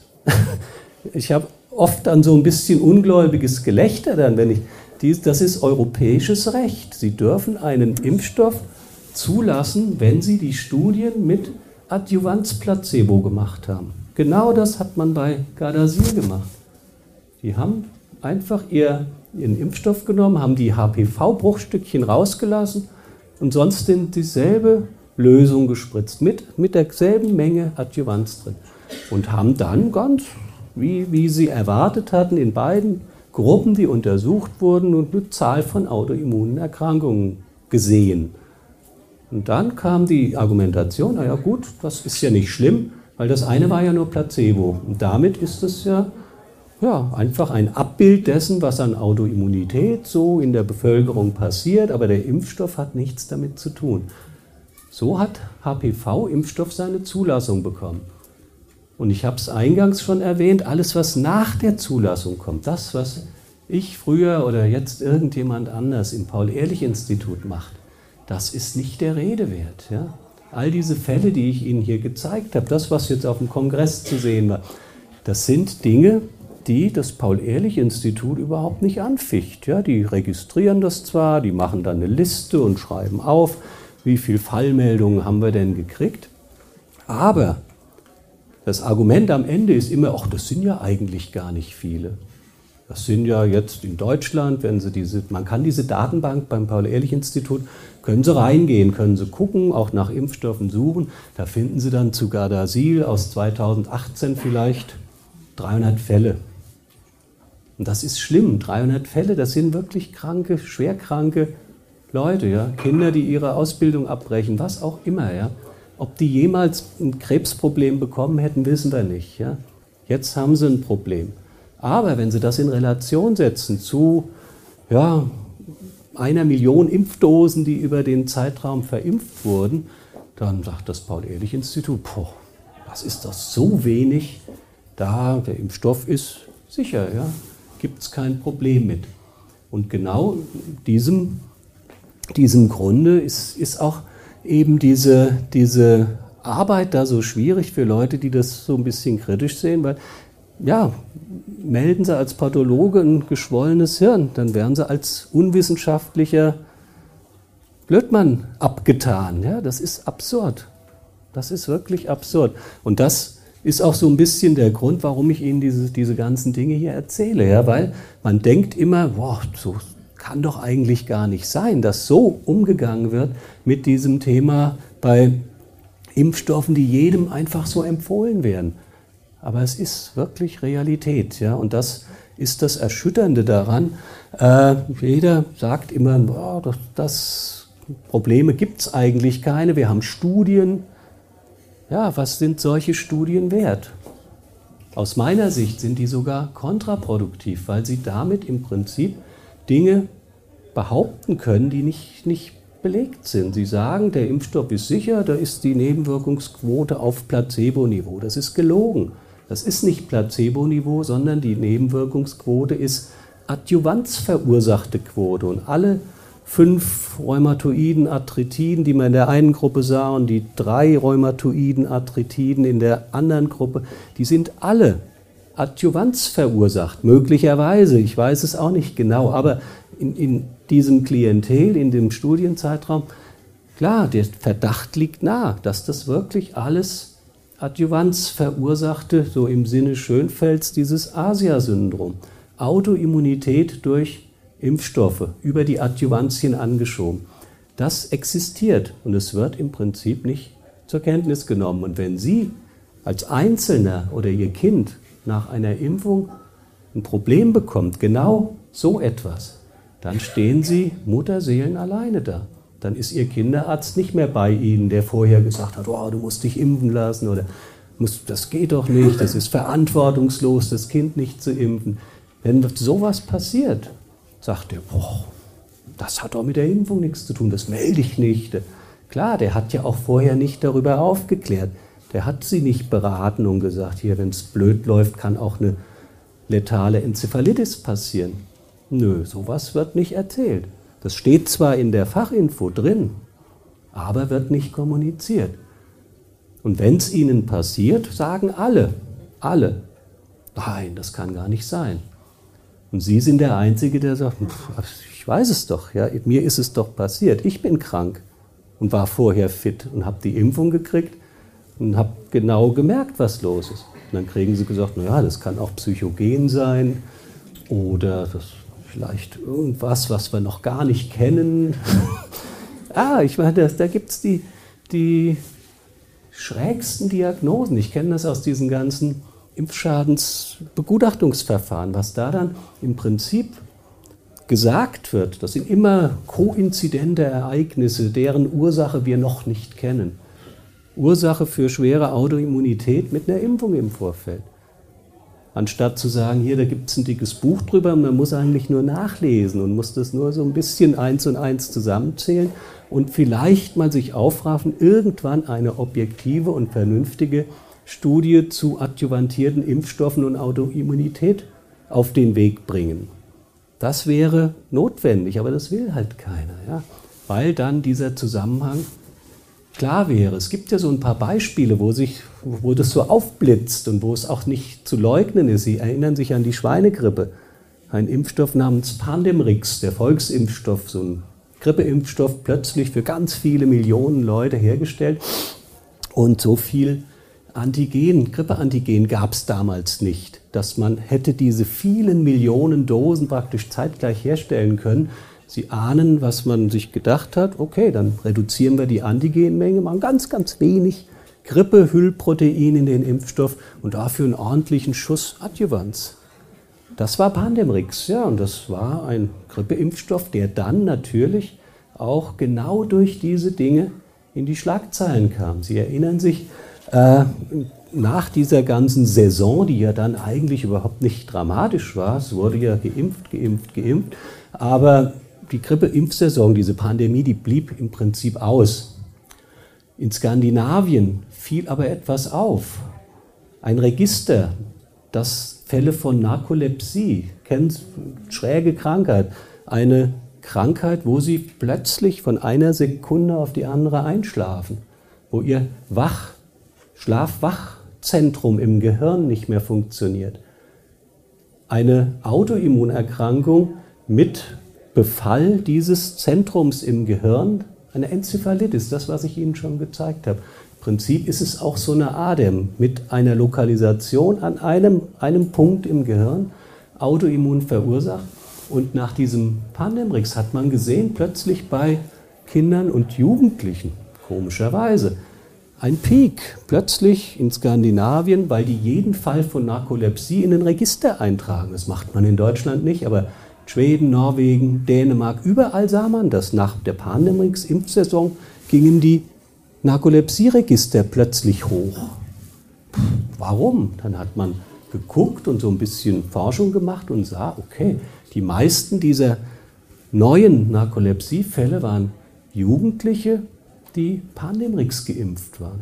Ich habe oft dann so ein bisschen ungläubiges Gelächter dann, wenn ich, dies, das ist europäisches Recht. Sie dürfen einen Impfstoff zulassen, wenn Sie die Studien mit Adjuvanz-Placebo gemacht haben. Genau das hat man bei Gardasil gemacht. Die haben einfach ihr, ihren Impfstoff genommen, haben die H P V-Bruchstückchen rausgelassen und sonst in dieselbe Lösung gespritzt, mit, mit derselben Menge Adjuvanz drin. Und haben dann ganz, wie, wie sie erwartet hatten, in beiden Gruppen, die untersucht wurden, und eine Zahl von autoimmunen Erkrankungen gesehen. Und dann kam die Argumentation, naja gut, das ist ja nicht schlimm, weil das eine war ja nur Placebo. Und damit ist es ja, ja einfach ein Abbild dessen, was an Autoimmunität so in der Bevölkerung passiert, aber der Impfstoff hat nichts damit zu tun. So hat H P V-Impfstoff seine Zulassung bekommen. Und ich habe es eingangs schon erwähnt, alles, was nach der Zulassung kommt, das, was ich früher oder jetzt irgendjemand anders im Paul-Ehrlich-Institut macht, das ist nicht der Rede wert. Ja? All diese Fälle, die ich Ihnen hier gezeigt habe, das, was jetzt auf dem Kongress zu sehen war, das sind Dinge, die das Paul-Ehrlich-Institut überhaupt nicht anficht. Ja? Die registrieren das zwar, die machen dann eine Liste und schreiben auf, wie viele Fallmeldungen haben wir denn gekriegt, aber das Argument am Ende ist immer, ach, das sind ja eigentlich gar nicht viele. Das sind ja jetzt in Deutschland, wenn Sie diese, man kann diese Datenbank beim Paul-Ehrlich-Institut, können Sie reingehen, können Sie gucken, auch nach Impfstoffen suchen. Da finden Sie dann zu Gardasil aus zweitausendachtzehn vielleicht dreihundert Fälle. Und das ist schlimm, dreihundert Fälle, das sind wirklich kranke, schwerkranke Leute, ja? Kinder, die ihre Ausbildung abbrechen, was auch immer. Ja? Ob die jemals ein Krebsproblem bekommen hätten, wissen wir nicht. Ja? Jetzt haben sie ein Problem. Aber wenn Sie das in Relation setzen zu ja, einer Million Impfdosen, die über den Zeitraum verimpft wurden, dann sagt das Paul-Ehrlich-Institut, boah, was ist das so wenig? Da der Impfstoff ist sicher, ja, gibt es kein Problem mit. Und genau diesem, diesem Grunde ist, ist auch eben diese, diese Arbeit da so schwierig für Leute, die das so ein bisschen kritisch sehen, weil ja, melden Sie als Pathologe ein geschwollenes Hirn, dann werden Sie als unwissenschaftlicher Blödmann abgetan. Ja, das ist absurd. Das ist wirklich absurd. Und das ist auch so ein bisschen der Grund, warum ich Ihnen diese, diese ganzen Dinge hier erzähle. Ja, weil man denkt immer, boah, so kann doch eigentlich gar nicht sein, dass so umgegangen wird mit diesem Thema bei Impfstoffen, die jedem einfach so empfohlen werden. Aber es ist wirklich Realität, ja, und das ist das Erschütternde daran. Äh, jeder sagt immer, boah, das, das Probleme gibt es eigentlich keine, wir haben Studien. Ja, was sind solche Studien wert? Aus meiner Sicht sind die sogar kontraproduktiv, weil sie damit im Prinzip Dinge behaupten können, die nicht, nicht belegt sind. Sie sagen, der Impfstoff ist sicher, da ist die Nebenwirkungsquote auf Placebo-Niveau. Das ist gelogen. Das ist nicht Placebo-Niveau, sondern die Nebenwirkungsquote ist adjuvanzverursachte Quote. Und alle fünf rheumatoiden Arthritiden, die man in der einen Gruppe sah, und die drei rheumatoiden Arthritiden in der anderen Gruppe, die sind alle adjuvanzverursacht, möglicherweise. Ich weiß es auch nicht genau, aber in, in diesem Klientel, in dem Studienzeitraum, klar, der Verdacht liegt nahe, dass das wirklich alles Adjuvanz verursachte, so im Sinne Schönfelds, dieses Asia-Syndrom. Autoimmunität durch Impfstoffe, über die Adjuvantien angeschoben. Das existiert und es wird im Prinzip nicht zur Kenntnis genommen. Und wenn Sie als Einzelner oder Ihr Kind nach einer Impfung ein Problem bekommt, genau so etwas, dann stehen Sie Mutterseelen alleine da. Dann ist Ihr Kinderarzt nicht mehr bei Ihnen, der vorher gesagt hat, oh, du musst dich impfen lassen oder das geht doch nicht, das ist verantwortungslos, das Kind nicht zu impfen. Wenn sowas passiert, sagt er, boah, das hat doch mit der Impfung nichts zu tun, das melde ich nicht. Klar, der hat ja auch vorher nicht darüber aufgeklärt. Der hat Sie nicht beraten und gesagt, hier, wenn es blöd läuft, kann auch eine letale Enzephalitis passieren. Nö, sowas wird nicht erzählt. Das steht zwar in der Fachinfo drin, aber wird nicht kommuniziert. Und wenn es ihnen passiert, sagen alle, alle, nein, das kann gar nicht sein. Und Sie sind der Einzige, der sagt, ich weiß es doch, ja, mir ist es doch passiert, ich bin krank und war vorher fit und habe die Impfung gekriegt und habe genau gemerkt, was los ist. Und dann kriegen sie gesagt, naja, das kann auch psychogen sein oder das vielleicht irgendwas, was wir noch gar nicht kennen. ah, ich meine, das, da gibt es die, die schrägsten Diagnosen. Ich kenne das aus diesen ganzen Impfschadensbegutachtungsverfahren, was da dann im Prinzip gesagt wird. Das sind immer koinzidente Ereignisse, deren Ursache wir noch nicht kennen. Ursache für schwere Autoimmunität mit einer Impfung im Vorfeld. Anstatt zu sagen, hier, da gibt es ein dickes Buch drüber, man muss eigentlich nur nachlesen und muss das nur so ein bisschen eins und eins zusammenzählen und vielleicht mal sich aufraffen, irgendwann eine objektive und vernünftige Studie zu adjuvantierten Impfstoffen und Autoimmunität auf den Weg bringen. Das wäre notwendig, aber das will halt keiner, ja? Weil dann dieser Zusammenhang klar wäre. Es gibt ja so ein paar Beispiele, wo, sich, wo das so aufblitzt und wo es auch nicht zu leugnen ist. Sie erinnern sich an die Schweinegrippe. Ein Impfstoff namens Pandemrix, der Volksimpfstoff, so ein Grippeimpfstoff, plötzlich für ganz viele Millionen Leute hergestellt. Und so viel Antigen, Grippeantigen gab es damals nicht, dass man hätte diese vielen Millionen Dosen praktisch zeitgleich herstellen können. Sie ahnen, was man sich gedacht hat, okay, dann reduzieren wir die Antigenmenge, machen ganz, ganz wenig Grippehüllprotein in den Impfstoff und dafür einen ordentlichen Schuss Adjuvans. Das war Pandemrix, ja, und das war ein Grippeimpfstoff, der dann natürlich auch genau durch diese Dinge in die Schlagzeilen kam. Sie erinnern sich, äh, nach dieser ganzen Saison, die ja dann eigentlich überhaupt nicht dramatisch war, es wurde ja geimpft, geimpft, geimpft, aber die Grippeimpfsaison, diese Pandemie, die blieb im Prinzip aus. In Skandinavien fiel aber etwas auf. Ein Register, das Fälle von Narkolepsie, kennt, schräge Krankheit, eine Krankheit, wo sie plötzlich von einer Sekunde auf die andere einschlafen, wo ihr Wach, Schlaf-Wach-Zentrum im Gehirn nicht mehr funktioniert. Eine Autoimmunerkrankung mit Befall dieses Zentrums im Gehirn, eine Enzephalitis, das, was ich Ihnen schon gezeigt habe. Im Prinzip ist es auch so eine Adem mit einer Lokalisation an einem, einem Punkt im Gehirn, autoimmun verursacht. Und nach diesem Pandemrix hat man gesehen, plötzlich bei Kindern und Jugendlichen, komischerweise, ein Peak, plötzlich in Skandinavien, weil die jeden Fall von Narkolepsie in ein Register eintragen. Das macht man in Deutschland nicht, aber Schweden, Norwegen, Dänemark, überall sah man das. Nach der Pandemrix-Impfsaison gingen die Narkolepsie-Register plötzlich hoch. Warum? Dann hat man geguckt und so ein bisschen Forschung gemacht und sah, okay, die meisten dieser neuen Narkolepsie-Fälle waren Jugendliche, die Pandemrix geimpft waren.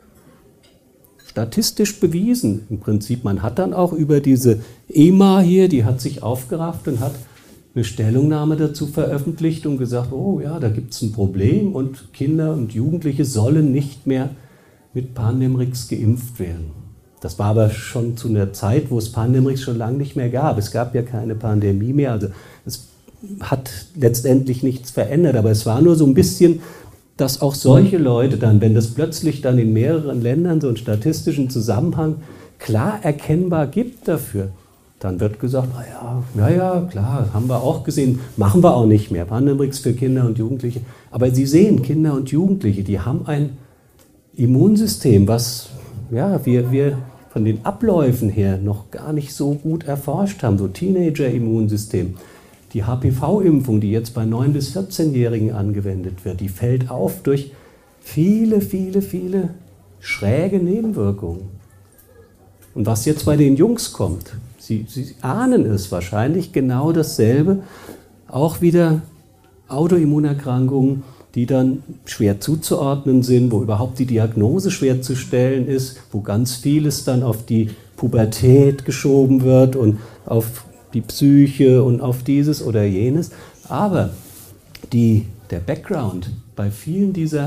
Statistisch bewiesen im Prinzip. Man hat dann auch über diese E M A hier, die hat sich aufgerafft und hat eine Stellungnahme dazu veröffentlicht und gesagt, oh ja, da gibt es ein Problem und Kinder und Jugendliche sollen nicht mehr mit Pandemrix geimpft werden. Das war aber schon zu einer Zeit, wo es Pandemrix schon lange nicht mehr gab. Es gab ja keine Pandemie mehr, also es hat letztendlich nichts verändert, aber es war nur so ein bisschen, dass auch solche Leute dann, wenn das plötzlich dann in mehreren Ländern so einen statistischen Zusammenhang klar erkennbar gibt dafür, dann wird gesagt, naja, naja, klar, haben wir auch gesehen, machen wir auch nicht mehr, Pandemrix für Kinder und Jugendliche. Aber Sie sehen, Kinder und Jugendliche, die haben ein Immunsystem, was ja, wir, wir von den Abläufen her noch gar nicht so gut erforscht haben, so Teenager-Immunsystem. Die H P V-Impfung, die jetzt bei neun- bis vierzehnjährigen angewendet wird, die fällt auf durch viele, viele, viele schräge Nebenwirkungen. Und was jetzt bei den Jungs kommt, Sie, Sie ahnen es wahrscheinlich, genau dasselbe, auch wieder Autoimmunerkrankungen, die dann schwer zuzuordnen sind, wo überhaupt die Diagnose schwer zu stellen ist, wo ganz vieles dann auf die Pubertät geschoben wird und auf die Psyche und auf dieses oder jenes. Aber die, der Background bei vielen dieser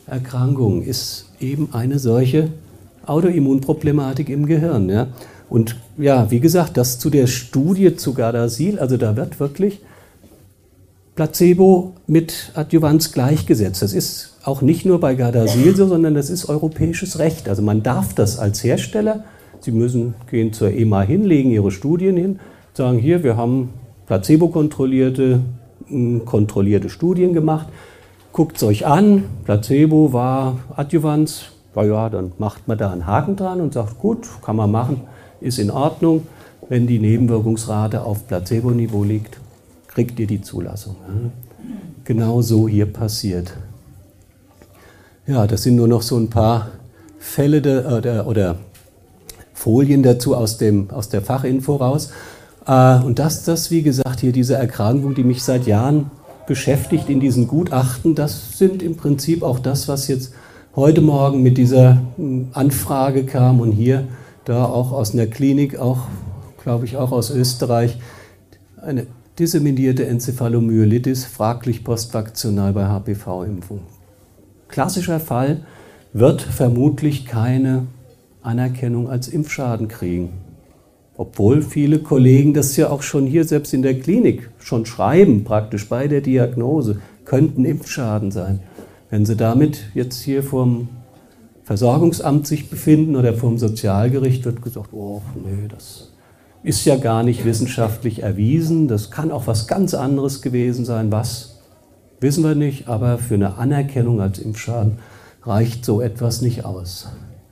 Erkrankungen ist eben eine solche Autoimmunproblematik im Gehirn. Ja. Und ja, wie gesagt, das zu der Studie zu Gardasil, also da wird wirklich Placebo mit Adjuvanz gleichgesetzt. Das ist auch nicht nur bei Gardasil so, sondern das ist europäisches Recht. Also man darf das als Hersteller, Sie müssen gehen zur E M A hin, legen Ihre Studien hin, sagen hier, wir haben placebo-kontrollierte kontrollierte Studien gemacht, guckt es euch an, Placebo war Adjuvanz, ja, ja, dann macht man da einen Haken dran und sagt, gut, kann man machen, ist in Ordnung, wenn die Nebenwirkungsrate auf Placebo-Niveau liegt, kriegt ihr die Zulassung. Genau so hier passiert. Ja, das sind nur noch so ein paar Fälle de, oder, oder Folien dazu aus, dem, aus der Fachinfo raus. Und das, das, wie gesagt, hier diese Erkrankung, die mich seit Jahren beschäftigt in diesen Gutachten, das sind im Prinzip auch das, was jetzt heute Morgen mit dieser Anfrage kam und hier, da auch aus einer Klinik, auch, glaube ich, auch aus Österreich, eine disseminierte Enzephalomyelitis, fraglich postvaktional bei H P V-Impfung. Klassischer Fall, wird vermutlich keine Anerkennung als Impfschaden kriegen. Obwohl viele Kollegen das ja auch schon hier selbst in der Klinik schon schreiben, praktisch bei der Diagnose, könnten Impfschaden sein. Wenn sie damit jetzt hier vom Versorgungsamt sich befinden oder vom Sozialgericht, wird gesagt, oh nee, das ist ja gar nicht wissenschaftlich erwiesen, das kann auch was ganz anderes gewesen sein, was, wissen wir nicht, aber für eine Anerkennung als Impfschaden reicht so etwas nicht aus.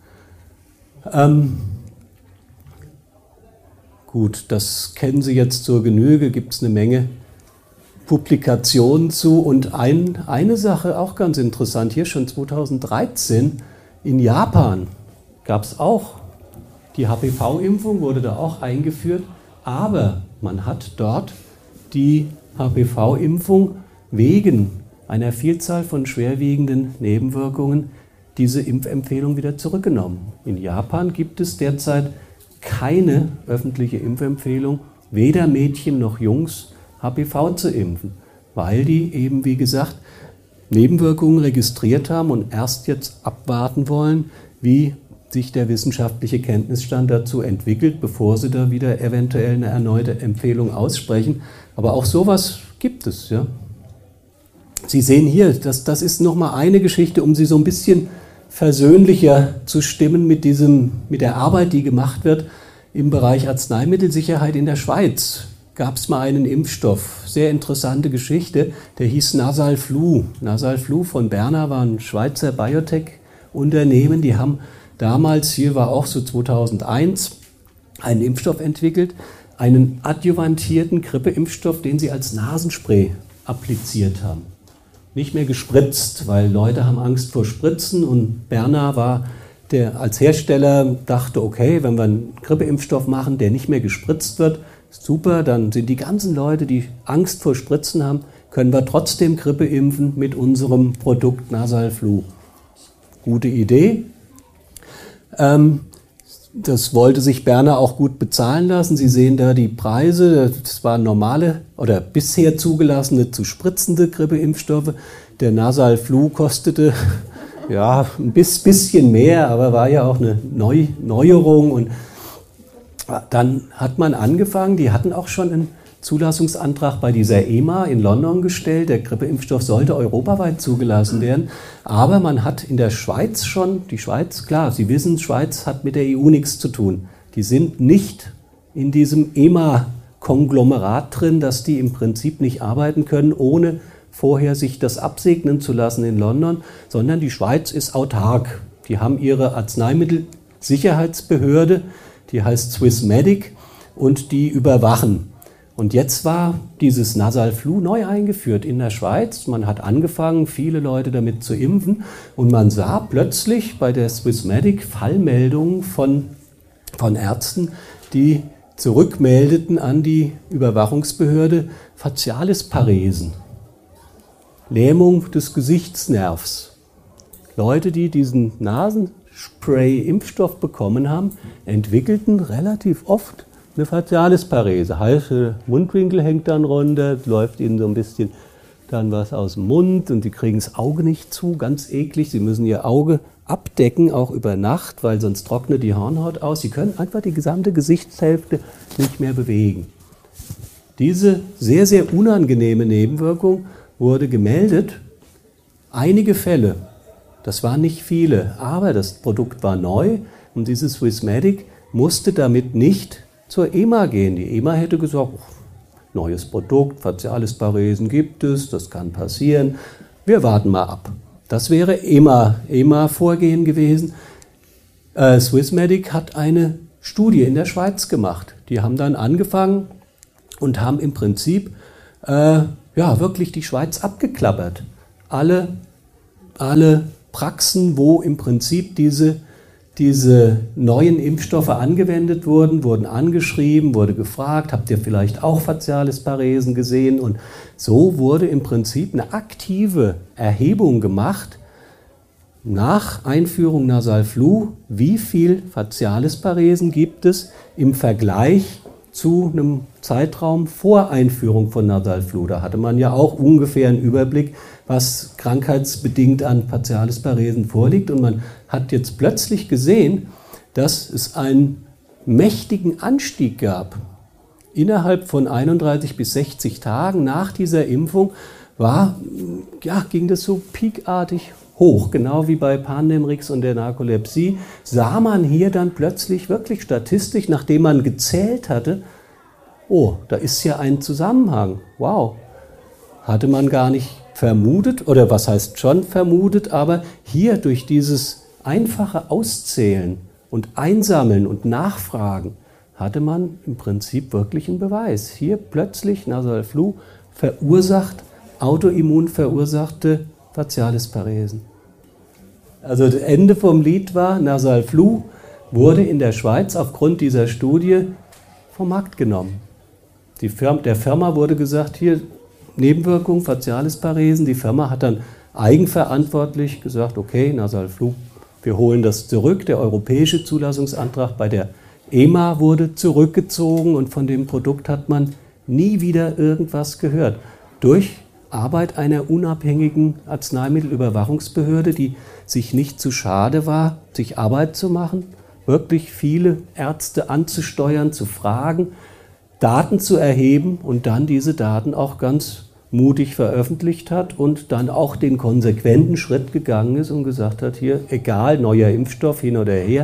Ähm, Gut, das kennen Sie jetzt zur Genüge, gibt es eine Menge Publikationen zu. Und ein, eine Sache auch ganz interessant, hier schon zweitausenddreizehn in Japan gab es auch, die H P V-Impfung wurde da auch eingeführt, aber man hat dort die H P V-Impfung wegen einer Vielzahl von schwerwiegenden Nebenwirkungen diese Impfempfehlung wieder zurückgenommen. In Japan gibt es derzeit keine öffentliche Impfempfehlung, weder Mädchen noch Jungs H P V zu impfen, weil die eben, wie gesagt, Nebenwirkungen registriert haben und erst jetzt abwarten wollen, wie sich der wissenschaftliche Kenntnisstand dazu entwickelt, bevor sie da wieder eventuell eine erneute Empfehlung aussprechen. Aber auch sowas gibt es. Ja. Sie sehen hier, das, das ist nochmal eine Geschichte, um Sie so ein bisschen versöhnlicher zu stimmen mit, diesem, mit der Arbeit, die gemacht wird im Bereich Arzneimittelsicherheit in der Schweiz. Gab es mal einen Impfstoff, sehr interessante Geschichte, der hieß Nasalflu. Nasalflu von Berna war ein Schweizer Biotech-Unternehmen, die haben damals, hier war auch so zweitausendeins, einen Impfstoff entwickelt, einen adjuvantierten Grippeimpfstoff, den sie als Nasenspray appliziert haben. Nicht mehr gespritzt, weil Leute haben Angst vor Spritzen und Berna war der als Hersteller, dachte, okay, wenn wir einen Grippeimpfstoff machen, der nicht mehr gespritzt wird, ist super, dann sind die ganzen Leute, die Angst vor Spritzen haben, können wir trotzdem Grippe impfen mit unserem Produkt Nasalflu. Gute Idee. Ähm, Das wollte sich Berna auch gut bezahlen lassen. Sie sehen da die Preise. Das waren normale oder bisher zugelassene zu spritzende Grippeimpfstoffe. Der Nasalflu kostete ja ein bisschen mehr, aber war ja auch eine Neu Neuerung. Und dann hat man angefangen, die hatten auch schon einen Zulassungsantrag bei dieser E M A in London gestellt. Der Grippeimpfstoff sollte europaweit zugelassen werden. Aber man hat in der Schweiz schon, die Schweiz, klar, Sie wissen, die Schweiz hat mit der E U nichts zu tun. Die sind nicht in diesem E M A-Konglomerat drin, dass die im Prinzip nicht arbeiten können, ohne vorher sich das absegnen zu lassen in London, sondern die Schweiz ist autark. Die haben ihre Arzneimittelsicherheitsbehörde, die heißt Swissmedic, und die überwachen. Und jetzt war dieses Nasalflu neu eingeführt in der Schweiz. Man hat angefangen, viele Leute damit zu impfen. Und man sah plötzlich bei der Swissmedic Fallmeldungen von, von Ärzten, die zurückmeldeten an die Überwachungsbehörde Facialisparesen, Lähmung des Gesichtsnervs. Leute, die diesen Nasenspray-Impfstoff bekommen haben, entwickelten relativ oft eine Facialisparese. Heißt, der Mundwinkel hängt dann runter, läuft ihnen so ein bisschen dann was aus dem Mund und die kriegen das Auge nicht zu, ganz eklig. Sie müssen ihr Auge abdecken, auch über Nacht, weil sonst trocknet die Hornhaut aus. Sie können einfach die gesamte Gesichtshälfte nicht mehr bewegen. Diese sehr, sehr unangenehme Nebenwirkung wurde gemeldet. Einige Fälle, das waren nicht viele, aber das Produkt war neu und diese Swissmedic musste damit nicht zur E M A gehen. Die E M A hätte gesagt, oh, neues Produkt, faciales Paresen gibt es, das kann passieren, wir warten mal ab. Das wäre E M A, E M A-Vorgehen gewesen. Äh, Swissmedic hat eine Studie in der Schweiz gemacht. Die haben dann angefangen und haben im Prinzip äh, ja, wirklich die Schweiz abgeklappert. Alle, alle Praxen, wo im Prinzip diese, diese neuen Impfstoffe angewendet wurden, wurden angeschrieben, wurde gefragt, habt ihr vielleicht auch faciales Paresen gesehen? Und so wurde im Prinzip eine aktive Erhebung gemacht, nach Einführung Nasalflu, wie viel faciales Paresen gibt es im Vergleich zu einem Zeitraum vor Einführung von Nasalflu. Da hatte man ja auch ungefähr einen Überblick, was krankheitsbedingt an faciales Paresen vorliegt. Und man hat jetzt plötzlich gesehen, dass es einen mächtigen Anstieg gab. Innerhalb von einunddreißig bis sechzig Tagen nach dieser Impfung war, ja, ging das so peakartig hoch, genau wie bei Pandemrix und der Narkolepsie, sah man hier dann plötzlich wirklich statistisch, nachdem man gezählt hatte, oh, da ist ja ein Zusammenhang, wow, hatte man gar nicht vermutet, oder was heißt schon vermutet, aber hier durch dieses einfache Auszählen und Einsammeln und Nachfragen hatte man im Prinzip wirklich einen Beweis. Hier plötzlich Nasalflu verursacht, autoimmun verursachte faciales Paresen. Also das Ende vom Lied war, Nasalflu wurde in der Schweiz aufgrund dieser Studie vom Markt genommen. Die Firma, der Firma wurde gesagt, hier Nebenwirkung, faciales Paresen. Die Firma hat dann eigenverantwortlich gesagt, okay, Nasalflu, wir holen das zurück. Der europäische Zulassungsantrag bei der E M A wurde zurückgezogen und von dem Produkt hat man nie wieder irgendwas gehört. Durch Arbeit einer unabhängigen Arzneimittelüberwachungsbehörde, die sich nicht zu schade war, sich Arbeit zu machen, wirklich viele Ärzte anzusteuern, zu fragen, Daten zu erheben und dann diese Daten auch ganz mutig veröffentlicht hat und dann auch den konsequenten Schritt gegangen ist und gesagt hat, hier, egal, neuer Impfstoff hin oder her,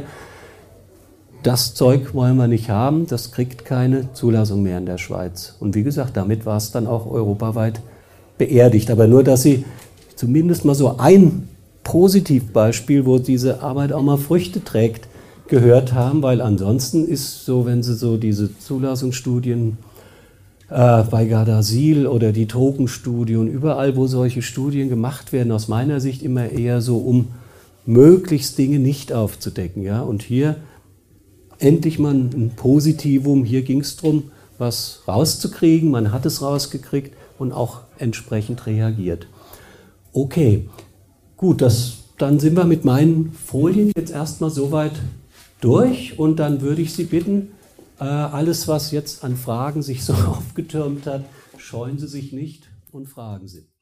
das Zeug wollen wir nicht haben, das kriegt keine Zulassung mehr in der Schweiz. Und wie gesagt, damit war es dann auch europaweit beerdigt. Aber nur, dass Sie zumindest mal so ein Positivbeispiel, wo diese Arbeit auch mal Früchte trägt, gehört haben, weil ansonsten ist so, wenn Sie so diese Zulassungsstudien äh, bei Gardasil oder die Token-Studie und überall, wo solche Studien gemacht werden, aus meiner Sicht immer eher so, um möglichst Dinge nicht aufzudecken. Ja? Und hier endlich mal ein Positivum, hier ging es darum, was rauszukriegen, man hat es rausgekriegt und auch entsprechend reagiert. Okay, gut, das, dann sind wir mit meinen Folien jetzt erstmal soweit durch und dann würde ich Sie bitten, äh, alles, was jetzt an Fragen sich so aufgetürmt hat, scheuen Sie sich nicht und fragen Sie.